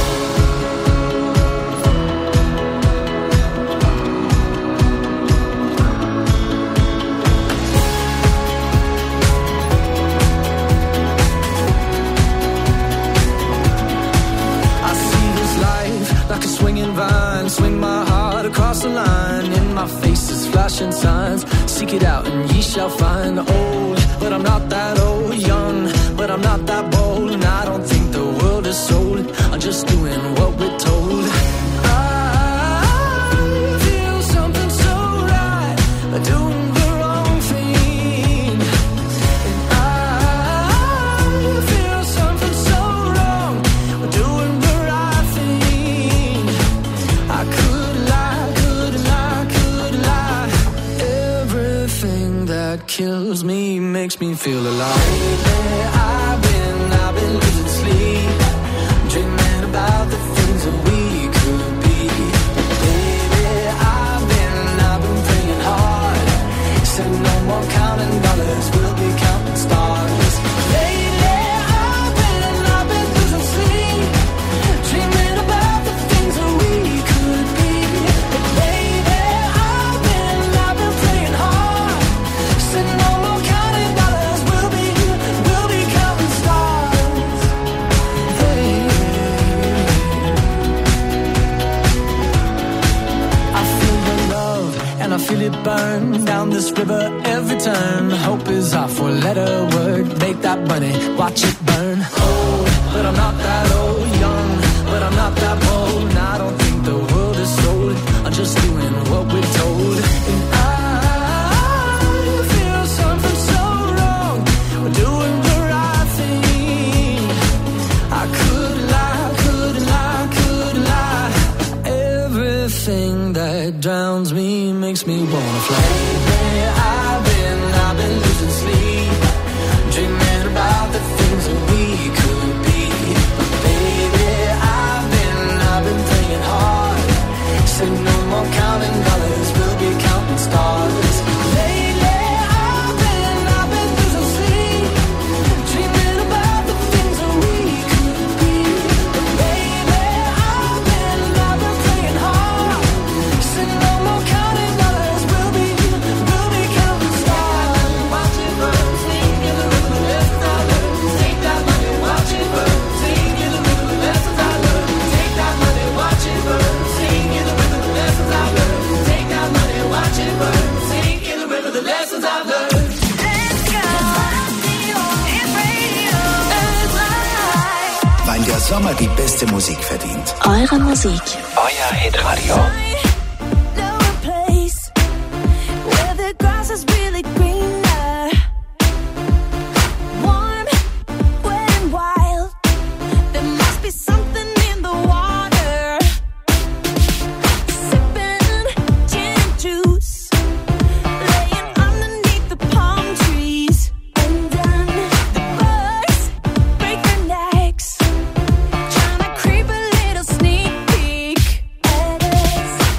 Like a swinging vine, swing my heart across the line. In my face is flashing signs. Seek it out and ye shall find. Old, but I'm not that old. Young, but I'm not that bold. And I don't think the world is sold. I'm just doing what we're told. I makes me feel alive. Lately I've been, I've been losing sleep, dreaming about the things that we could be. Baby, I've been, I've been praying hard. Said no more counting dollars, we'll be counting stars. Lately I've been, I've been losing sleep, dreaming about the things that we could be. Baby, I've been, I've been praying hard. Said no more counting dollars, we'll be, we'll be counting stars. Hey. I feel the love and I feel it burn down this river every turn. Hope is our four-letter word. Make that money, watch it burn. Old, but I'm not that old. Young, but I'm not that bold. And I don't think the world is sold. I'm just doing what we're told. And I feel something so wrong. We're doing the right thing. I could lie, could lie, could lie. Everything that drowns me makes me wanna fly. Lately I've been, I've been losing sleep, dreaming about the things that we could be. But baby, I've been, I've been praying hard. Said no more counting dollars, we'll be counting stars. Lately I've been, I've been losing sleep, dreaming about the things that we could be. But baby, I've been, I've been praying hard. Said no more counting dollars, we'll be, we'll be counting stars. Watch it burn, sing in the rhythm, the lessons I learned. Take that money, watch it burn, sing in the rhythm, the lessons I learned. Take that money, watch it burn, sing in the rhythm, the lessons I learned. Take that money, watch it burn, sing in the rhythm, the lessons I've learned.
Weil der Sommer die beste Musik verdient.
Eure Musik.
Euer Hitradio.
Trying to creep a little sneak peek at us.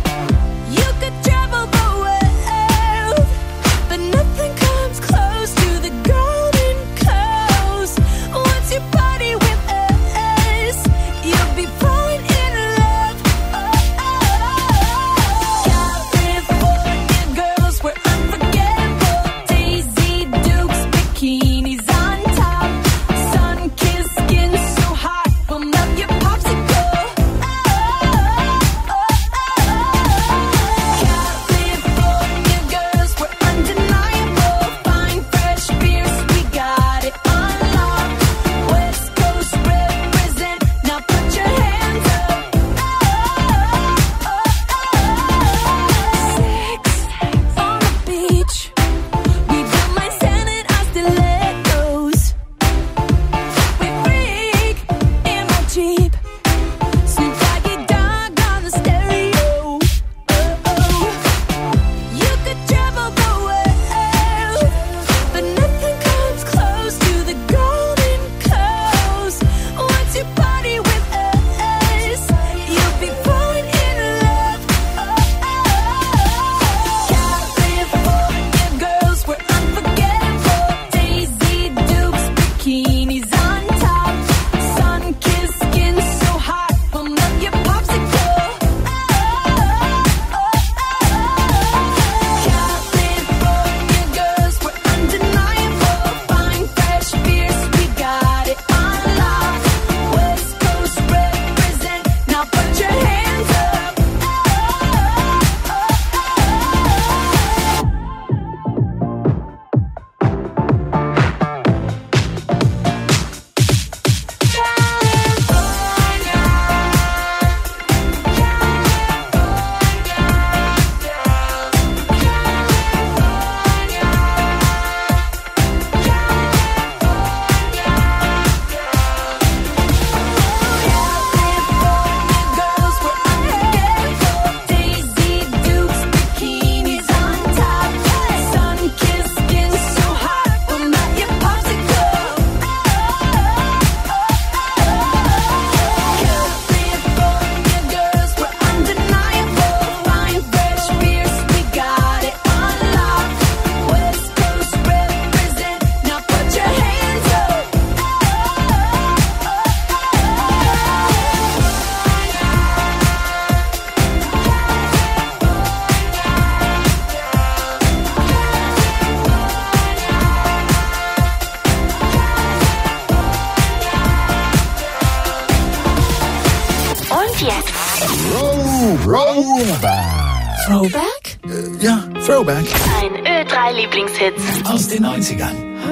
Throwback.
Throwback?
Äh, ja, Throwback.
Ein Ö drei Lieblingshits
aus den neunzigern.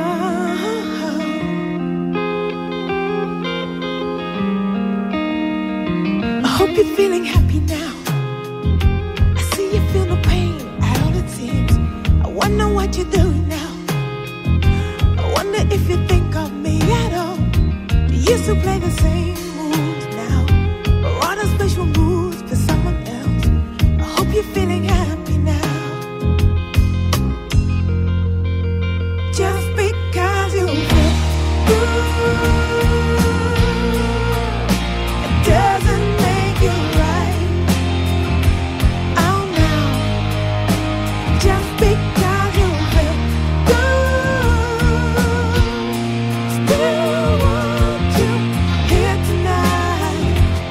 I hope you're feeling happy now. I see you feel the pain at all it seems. I wonder what you're doing now. I wonder if you think of me at all. You used to play the same moves now, or on a special moves for someone else. I hope you're feeling happy now. Just because you feel good, it doesn't make you right. Oh no. Just because you feel good, still want you here tonight.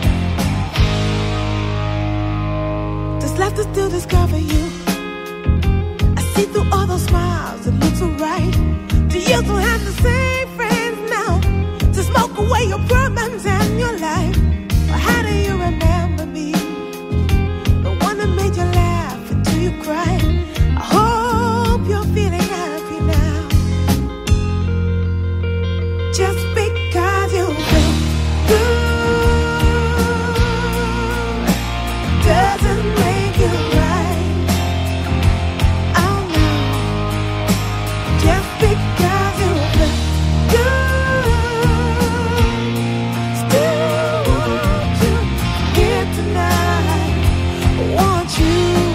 Does laughter still discover you? I see through all those smiles, it looks alright. Do you still have the same friends now to smoke away your problems and your life? Or how do you remember me? The one that made you laugh until you cried. I hope you're feeling happy now. Just because you feel good doesn't make you right. Oh no. Just because you feel good, still want you here tonight. Want you.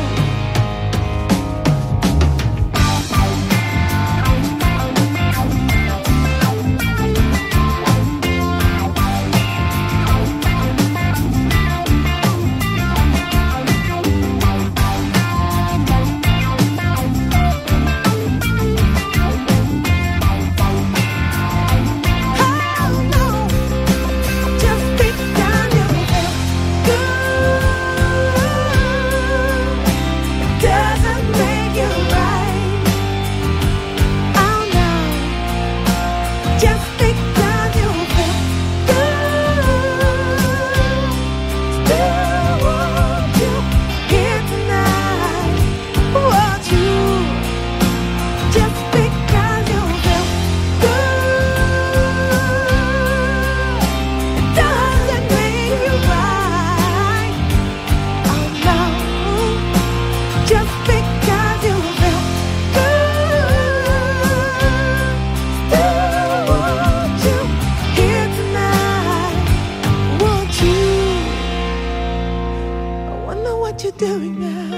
Doing now.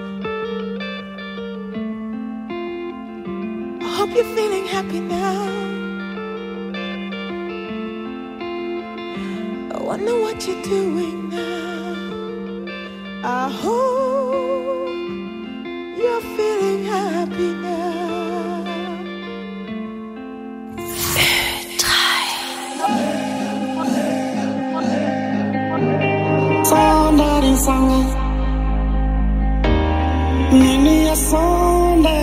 I hope you're feeling happy now. I wonder what you're doing now. I hope you're feeling happy now. Somebody sang it. Nini asonde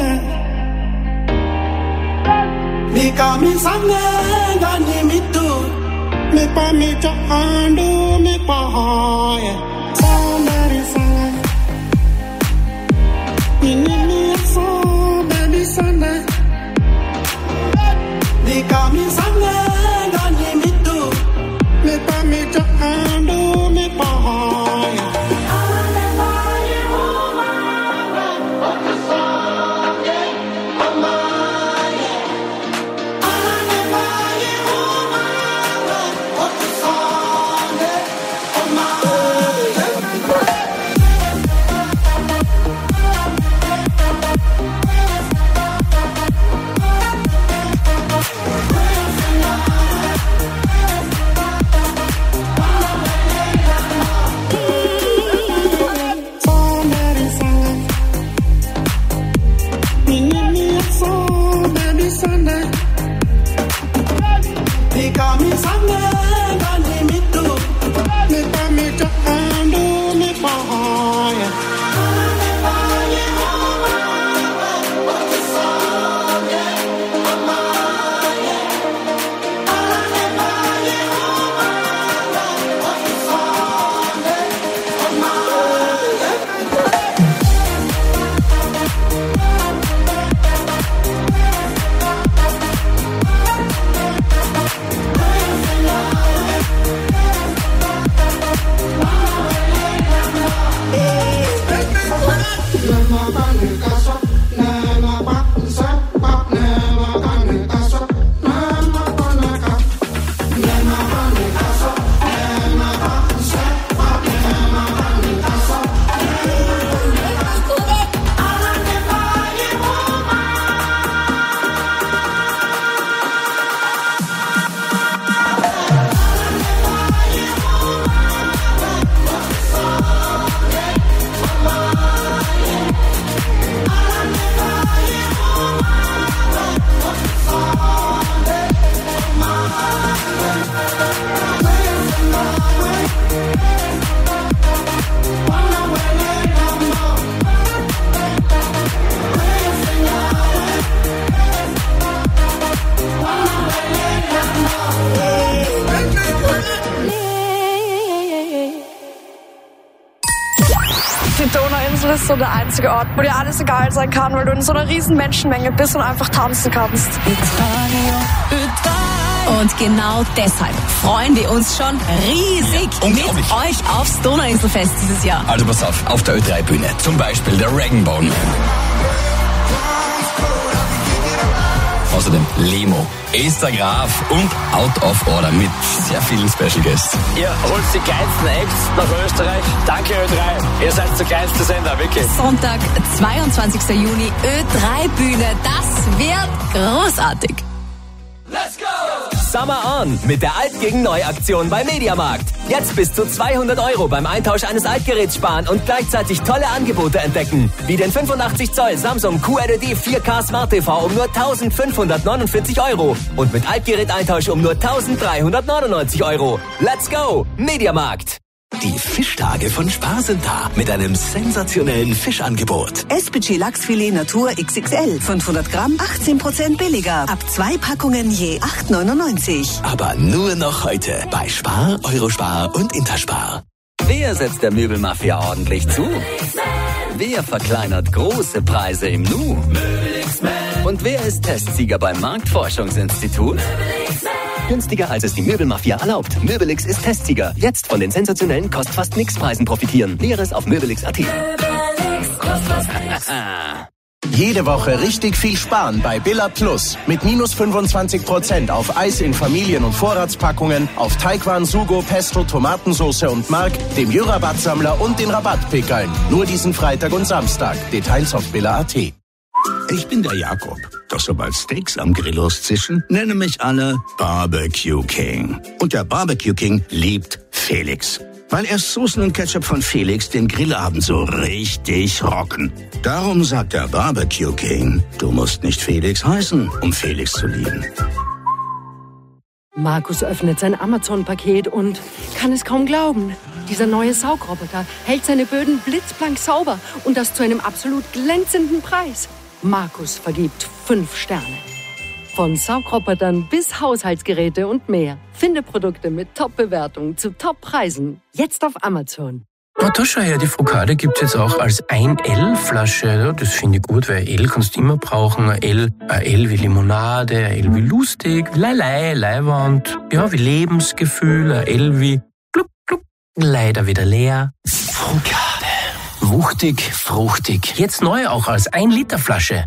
Mika mi sange gani mitu Mi pa mi to andu mi pa hoye Somebody sange Nini asonde mi sange Mika mi sange gani mitu Mi pa mi to andu mi pa hoye
Die Donauinsel ist so der einzige Ort, wo dir alles egal sein kann, weil du in so einer riesen Menschenmenge bist und einfach tanzen kannst.
Und genau deshalb freuen wir uns schon riesig
Ja,
mit euch aufs Donauinselfest dieses Jahr.
Also pass auf, auf der Ö drei Bühne, zum Beispiel der Regenbogen. Außerdem Lemo, Esther Graf und Out of Order mit sehr vielen Special Guests.
Ihr holt die geilsten Acts nach Österreich. Danke Ö drei, ihr seid der geilste Sender, wirklich.
Sonntag, zweiundzwanzigster Juni, Ö drei Bühne. Das wird großartig.
Let's go! Summer on mit der Alt gegen Neu-Aktion bei Mediamarkt. Jetzt bis zu zweihundert Euro beim Eintausch eines Altgeräts sparen und gleichzeitig tolle Angebote entdecken. Wie den fünfundachtzig Zoll Samsung Q L E D vier K Smart T V um nur eintausendfünfhundertneunundvierzig Euro und mit Altgeräteintausch um nur eintausenddreihundertneunundneunzig Euro. Let's go! Mediamarkt.
Die Fischtage von Spar sind da mit einem sensationellen Fischangebot.
S B C Lachsfilet Natur X X L. fünfhundert Gramm, achtzehn Prozent billiger. Ab zwei Packungen je acht neunundneunzig.
Aber nur noch heute bei Spar, Eurospar und Interspar.
Wer setzt der Möbelmafia ordentlich zu? Wer verkleinert große Preise im Nu? Und wer ist Testsieger beim Marktforschungsinstitut? Günstiger als es die Möbelmafia erlaubt. Möbelix ist Testsieger. Jetzt von den sensationellen Kost-fast-nix-Preisen profitieren. Näheres auf möbelix punkt at.
Jede Woche richtig viel sparen bei Billa Plus. Mit minus fünfundzwanzig Prozent auf Eis in Familien- und Vorratspackungen, auf Teigwaren, Sugo, Pesto, Tomatensauce und Mark, dem Jö-Rabattsammler und den Rabattpickeln. Nur diesen Freitag und Samstag. Details auf billa punkt at.
Ich bin der Jakob. Doch sobald Steaks am Grill auszischen, nennen mich alle Barbecue King. Und der Barbecue King liebt Felix. Weil erst Soßen und Ketchup von Felix den Grillabend so richtig rocken. Darum sagt der Barbecue King, du musst nicht Felix heißen, um Felix zu lieben.
Markus öffnet sein Amazon-Paket und kann es kaum glauben. Dieser neue Saugroboter hält seine Böden blitzblank sauber und das zu einem absolut glänzenden Preis. Markus vergibt fünf Sterne. Von Saugrobotern bis Haushaltsgeräte und mehr. Finde Produkte mit Top-Bewertungen zu Top-Preisen. Jetzt auf Amazon.
Oh, da schau her, die Focaccia gibt's jetzt auch als ein L-Flasche. Ja, das finde ich gut, weil L kannst du immer brauchen. Ein L, ein L wie Limonade, ein L wie lustig, Leilei, Leiwand, ja, wie Lebensgefühl, ein L wie gluck, gluck, leider wieder leer. Focaccia. Wuchtig, fruchtig. Jetzt neu auch als ein Liter Flasche.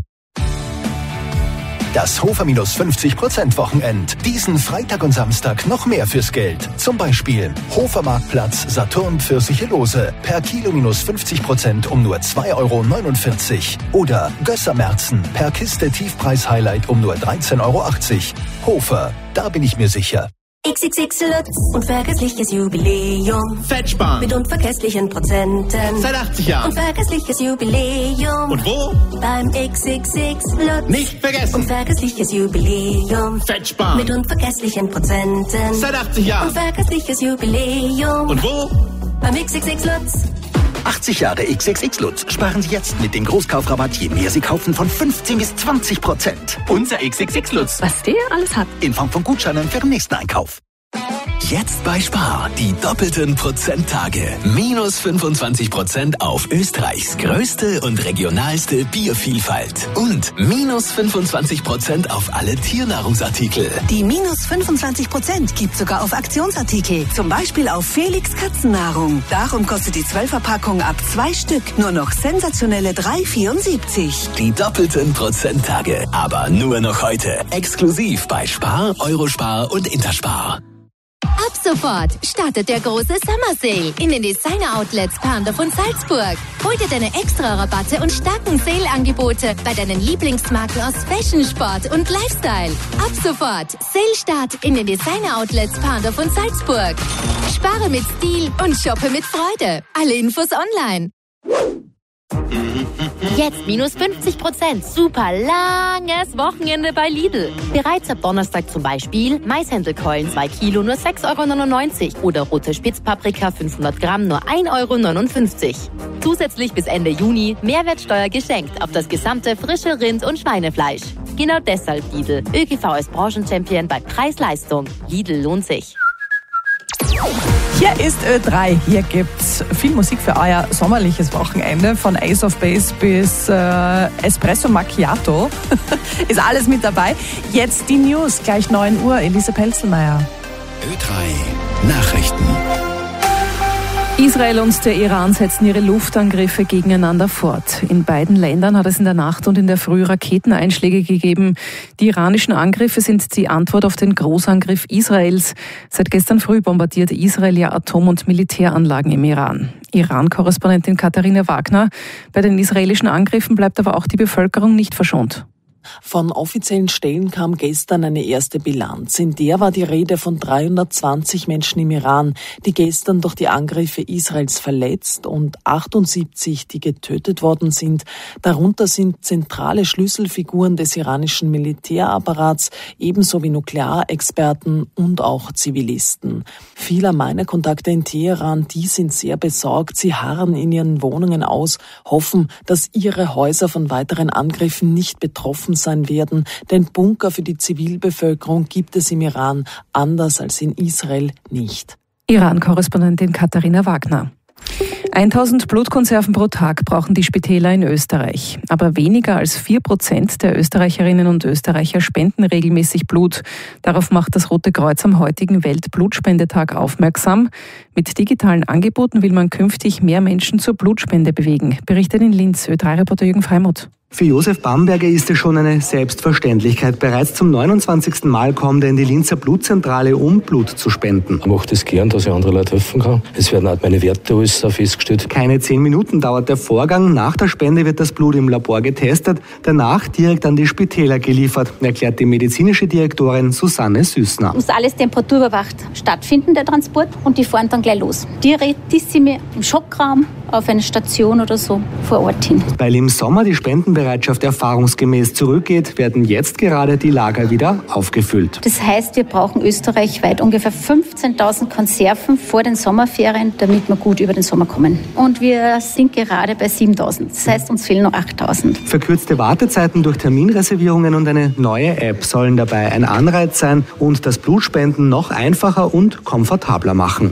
Das Hofer minus fünfzig Prozent Wochenend. Diesen Freitag und Samstag noch mehr fürs Geld. Zum Beispiel Hofer Marktplatz Saturn Pfirsiche Lose. Per Kilo minus fünfzig Prozent um nur zwei Euro neunundvierzig. Oder Gösser Märzen per Kiste Tiefpreis Highlight um nur dreizehn Euro achtzig. Hofer, da bin ich mir sicher.
X X X Lutz, unvergessliches Jubiläum.
Fettsparen.
Mit unvergesslichen Prozenten.
Seit achtzig Jahren.
Unvergessliches Jubiläum.
Und wo?
Beim X X X Lutz.
Nicht vergessen.
Unvergessliches Jubiläum.
Fettsparen.
Mit unvergesslichen Prozenten.
Seit achtzig Jahren.
Unvergessliches Jubiläum.
Und wo?
Beim X X X Lutz.
achtzig Jahre X X X Lutz. Sparen Sie jetzt mit dem Großkaufrabatt, je mehr Sie kaufen, von fünfzehn bis zwanzig Prozent.
Unser X X X Lutz. Was der alles hat.
In Form von Gutscheinen für den nächsten Einkauf.
Jetzt bei Spar die doppelten Prozenttage. Minus fünfundzwanzig Prozent auf Österreichs größte und regionalste Biervielfalt. Und minus fünfundzwanzig Prozent auf alle Tiernahrungsartikel.
Die minus fünfundzwanzig Prozent gibt sogar auf Aktionsartikel. Zum Beispiel auf Felix Katzennahrung. Darum kostet die zwölfer-Packung ab zwei Stück nur noch sensationelle drei vierundsiebzig.
Die doppelten Prozenttage. Aber nur noch heute. Exklusiv bei Spar, Eurospar und Interspar.
Ab sofort startet der große Summer Sale in den Designer-Outlets Pandorf und Salzburg. Hol dir deine Extra-Rabatte und starken Sale-Angebote bei deinen Lieblingsmarken aus Fashion, Sport und Lifestyle. Ab sofort Sale-Start in den Designer-Outlets Pandorf und Salzburg. Spare mit Stil und shoppe mit Freude. Alle Infos online.
Jetzt minus fünfzig Prozent. Super langes Wochenende bei Lidl. Bereits ab Donnerstag zum Beispiel Maishändelkeulen zwei Kilo nur sechs Euro neunundneunzig oder rote Spitzpaprika fünfhundert Gramm nur ein Euro neunundfünfzig. Zusätzlich bis Ende Juni Mehrwertsteuer geschenkt auf das gesamte frische Rind- und Schweinefleisch. Genau deshalb Lidl. ÖGV als Branchenchampion bei Preis-Leistung. Lidl lohnt sich.
Hier ist Ö drei. Hier gibt's viel Musik für euer sommerliches Wochenende. Von Ace of Base bis äh, Espresso Macchiato. Ist alles mit dabei. Jetzt die News, gleich neun Uhr. Elise Pelzelmeier.
Ö drei Nachrichten.
Israel und der Iran setzen ihre Luftangriffe gegeneinander fort. In beiden Ländern hat es in der Nacht und in der Früh Raketeneinschläge gegeben. Die iranischen Angriffe sind die Antwort auf den Großangriff Israels. Seit gestern früh bombardiert Israel ja Atom- und Militäranlagen im Iran. Iran-Korrespondentin Katharina Wagner. Bei den israelischen Angriffen bleibt aber auch die Bevölkerung nicht verschont.
Von offiziellen Stellen kam gestern eine erste Bilanz. In der war die Rede von dreihundertzwanzig Menschen im Iran, die gestern durch die Angriffe Israels verletzt und achtundsiebzig, die getötet worden sind. Darunter sind zentrale Schlüsselfiguren des iranischen Militärapparats, ebenso wie Nuklearexperten und auch Zivilisten. Viele meiner Kontakte in Teheran, die sind sehr besorgt. Sie harren in ihren Wohnungen aus, hoffen, dass ihre Häuser von weiteren Angriffen nicht betroffen sein werden, denn Bunker für die Zivilbevölkerung gibt es im Iran, anders als in Israel, nicht.
Iran-Korrespondentin Katharina Wagner. tausend Blutkonserven pro Tag brauchen die Spitäler in Österreich. Aber weniger als vier Prozent der Österreicherinnen und Österreicher spenden regelmäßig Blut. Darauf macht das Rote Kreuz am heutigen Weltblutspendetag aufmerksam. Mit digitalen Angeboten will man künftig mehr Menschen zur Blutspende bewegen, berichtet in Linz Ö drei Reporter Jürgen Freimut.
Für Josef Bamberger ist es schon eine Selbstverständlichkeit. Bereits zum neunundzwanzigsten Mal kommt er in die Linzer Blutzentrale, um Blut zu spenden.
Ich mache das gern, dass ich anderen Leuten helfen kann. Es werden auch meine Werte alles festgestellt.
Keine zehn Minuten dauert der Vorgang. Nach der Spende wird das Blut im Labor getestet, danach direkt an die Spitäler geliefert, erklärt die medizinische Direktorin Susanne Süßner.
Muss alles temperaturüberwacht stattfinden, der Transport, und die fahren dann gleich los. Direktissime im Schockraum auf eine Station oder so vor Ort hin.
Weil im Sommer die Spendenbereitschaft erfahrungsgemäß zurückgeht, werden jetzt gerade die Lager wieder aufgefüllt.
Das heißt, wir brauchen österreichweit ungefähr fünfzehntausend Konserven vor den Sommerferien, damit wir gut über den Sommer kommen. Und wir sind gerade bei siebentausend. Das heißt, uns fehlen noch achttausend.
Verkürzte Wartezeiten durch Terminreservierungen und eine neue App sollen dabei ein Anreiz sein und das Blutspenden noch einfacher und komfortabler machen.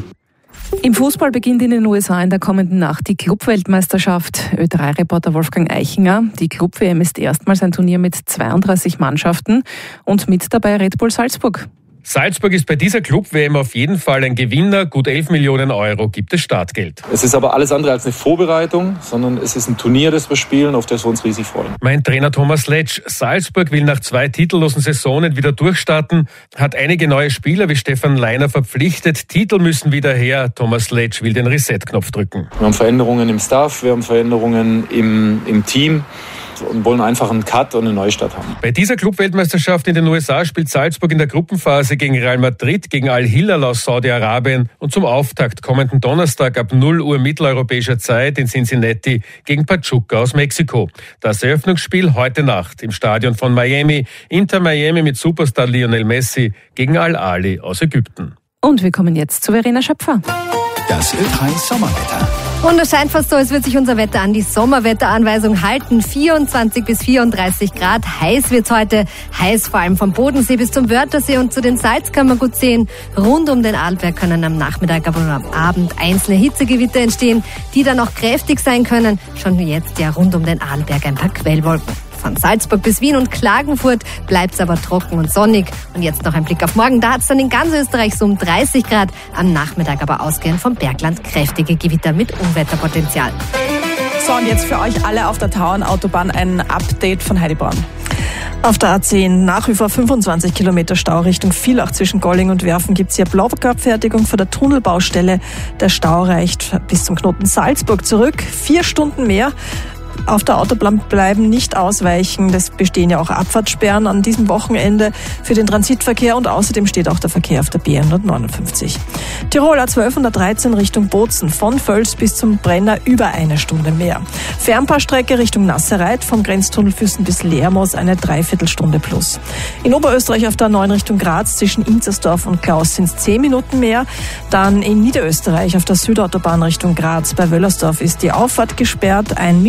Im Fußball beginnt in den U S A in der kommenden Nacht die Club-Weltmeisterschaft. Ö drei Reporter Wolfgang Eichinger. Die Club-W M ist erstmals ein Turnier mit zweiunddreißig Mannschaften und mit dabei Red Bull Salzburg.
Salzburg ist bei dieser Club-W M auf jeden Fall ein Gewinner. Gut elf Millionen Euro gibt es Startgeld.
Es ist aber alles andere als eine Vorbereitung, sondern es ist ein Turnier, das wir spielen, auf das wir uns riesig freuen.
Mein Trainer Thomas Letsch. Salzburg will nach zwei titellosen Saisonen wieder durchstarten, hat einige neue Spieler wie Stefan Leiner verpflichtet. Titel müssen wieder her. Thomas Letsch will den Reset-Knopf drücken.
Wir haben Veränderungen im Staff, wir haben Veränderungen im, im Team und wollen einfach einen Cut und eine Neustart haben.
Bei dieser Club-Weltmeisterschaft in den U S A spielt Salzburg in der Gruppenphase gegen Real Madrid, gegen Al-Hilal aus Saudi-Arabien und zum Auftakt kommenden Donnerstag ab null Uhr mitteleuropäischer Zeit in Cincinnati gegen Pachuca aus Mexiko. Das Eröffnungsspiel heute Nacht im Stadion von Miami. Inter Miami mit Superstar Lionel Messi gegen Al-Ahly aus Ägypten.
Und wir kommen jetzt zu Verena Schöpfer.
Das Ö drei Sommerwetter.
Und es scheint fast so, als würde sich unser Wetter an die Sommerwetteranweisung halten. vierundzwanzig bis vierunddreißig Grad. Heiß wird's heute. Heiß vor allem vom Bodensee bis zum Wörthersee und zu den Salzkammern gut sehen. Rund um den Arlberg können am Nachmittag, aber am Abend einzelne Hitzegewitter entstehen, die dann auch kräftig sein können. Schon jetzt ja rund um den Arlberg ein paar Quellwolken. Von Salzburg bis Wien und Klagenfurt bleibt es aber trocken und sonnig. Und jetzt noch ein Blick auf morgen. Da hat es dann in ganz Österreich so um dreißig Grad. Am Nachmittag aber ausgehend vom Bergland kräftige Gewitter mit Unwetterpotenzial.
So, und jetzt für euch alle auf der Tauernautobahn ein Update von Heidi Braun.
Auf der A zehn nach wie vor fünfundzwanzig Kilometer Stau Richtung Villach zwischen Golling und Werfen gibt es hier Blockabfertigung für der Tunnelbaustelle. Der Stau reicht bis zum Knoten Salzburg zurück. Vier Stunden mehr. Auf der Autobahn bleiben, nicht ausweichen. Das bestehen ja auch Abfahrtssperren an diesem Wochenende für den Transitverkehr und außerdem steht auch der Verkehr auf der B hundertneunundfünfzig. Tirol A zwölfhundertdreizehn Richtung Bozen, von Völs bis zum Brenner über eine Stunde mehr. Fernpassstrecke Richtung Nassereit, vom Grenztunnel Füssen bis Lermoos eine Dreiviertelstunde plus. In Oberösterreich auf der neun Richtung Graz zwischen Inzersdorf und Klaus sind es zehn Minuten mehr. Dann in Niederösterreich auf der Südautobahn Richtung Graz bei Wöllersdorf ist die Auffahrt gesperrt. Ein Mischwagen hat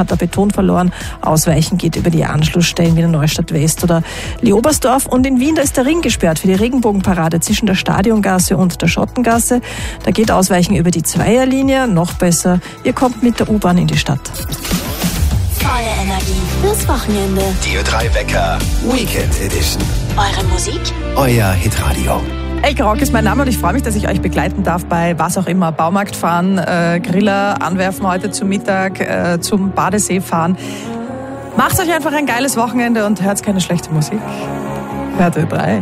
hat er Beton verloren. Ausweichen geht über die Anschlussstellen Wiener Neustadt West oder Leobersdorf. Und in Wien, da ist der Ring gesperrt für die Regenbogenparade zwischen der Stadiongasse und der Schottengasse. Da geht Ausweichen über die Zweierlinie. Noch besser, ihr kommt mit der U-Bahn in die Stadt.
Volle Energie fürs Wochenende.
Die Ö drei Wecker Weekend Edition.
Eure Musik,
euer Hitradio.
Elke Rock ist mein Name und ich freue mich, dass ich euch begleiten darf bei was auch immer. Baumarkt fahren, äh, Griller anwerfen heute zum Mittag, äh, zum Badesee fahren. Macht euch einfach ein geiles Wochenende und hört keine schlechte Musik. Hört Ö drei.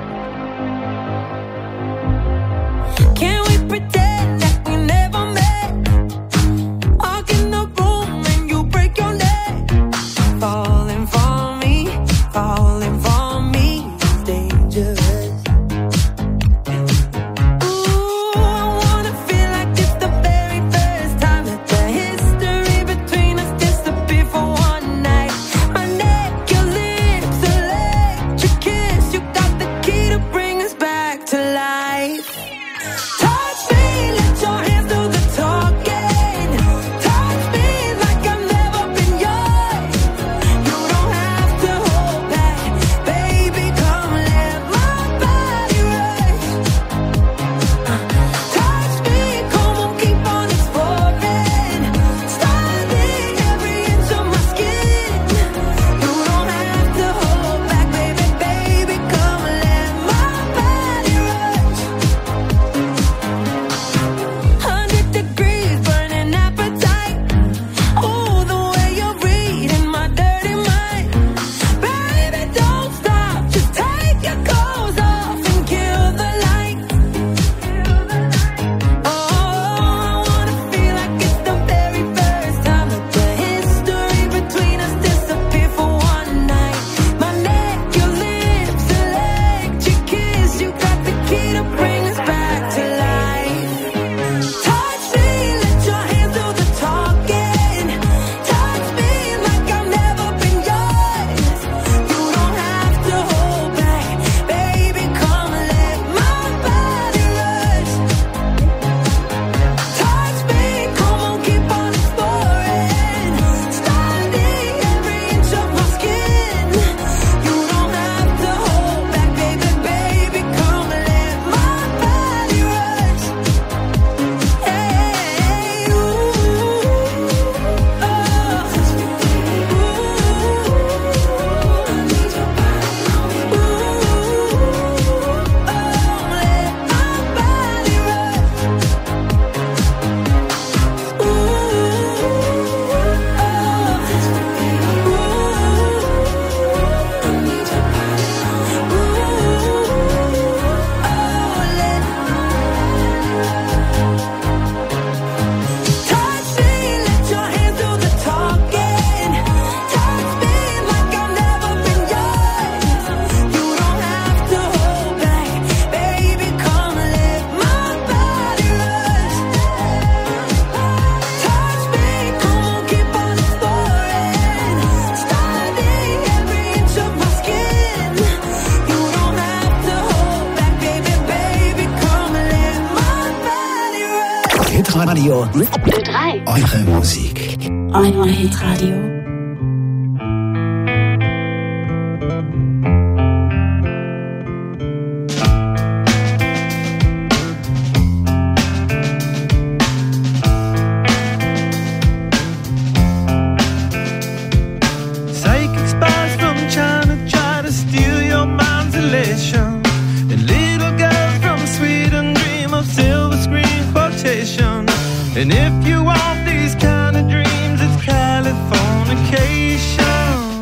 Hitradio.
Ö drei.
Eure Musik.
Euer Hitradio.
Psychic spies from China try to steal your mind's elation. And little girls from Sweden dream of silver screen quotation. And if you want these kind of dreams, it's Californication.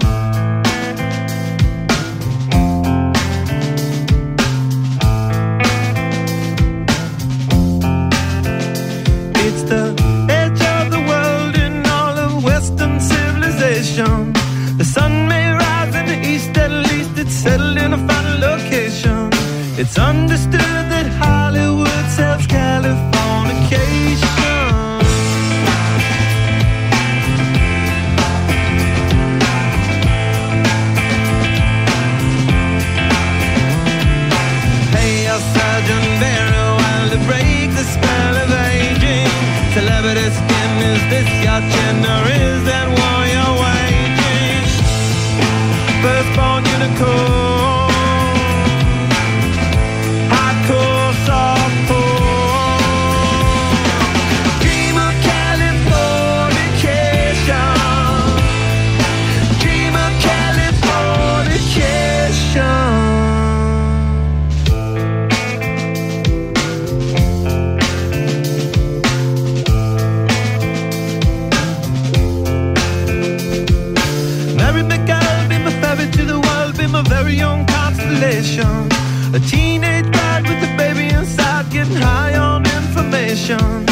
It's the edge of the world in all of Western civilization. The sun may rise in the east, at least it's settled in a final location. It's understood that Hollywood sells Californication. Hey, your surgeon very well to break the spell of aging. Celebrity skin, is this got gender, is that war you're waging? Firstborn unicorn, hardcore soft porn. Dream of Californication, dream of Californication. A very own constellation, a teenage bride with a baby inside, getting high on information.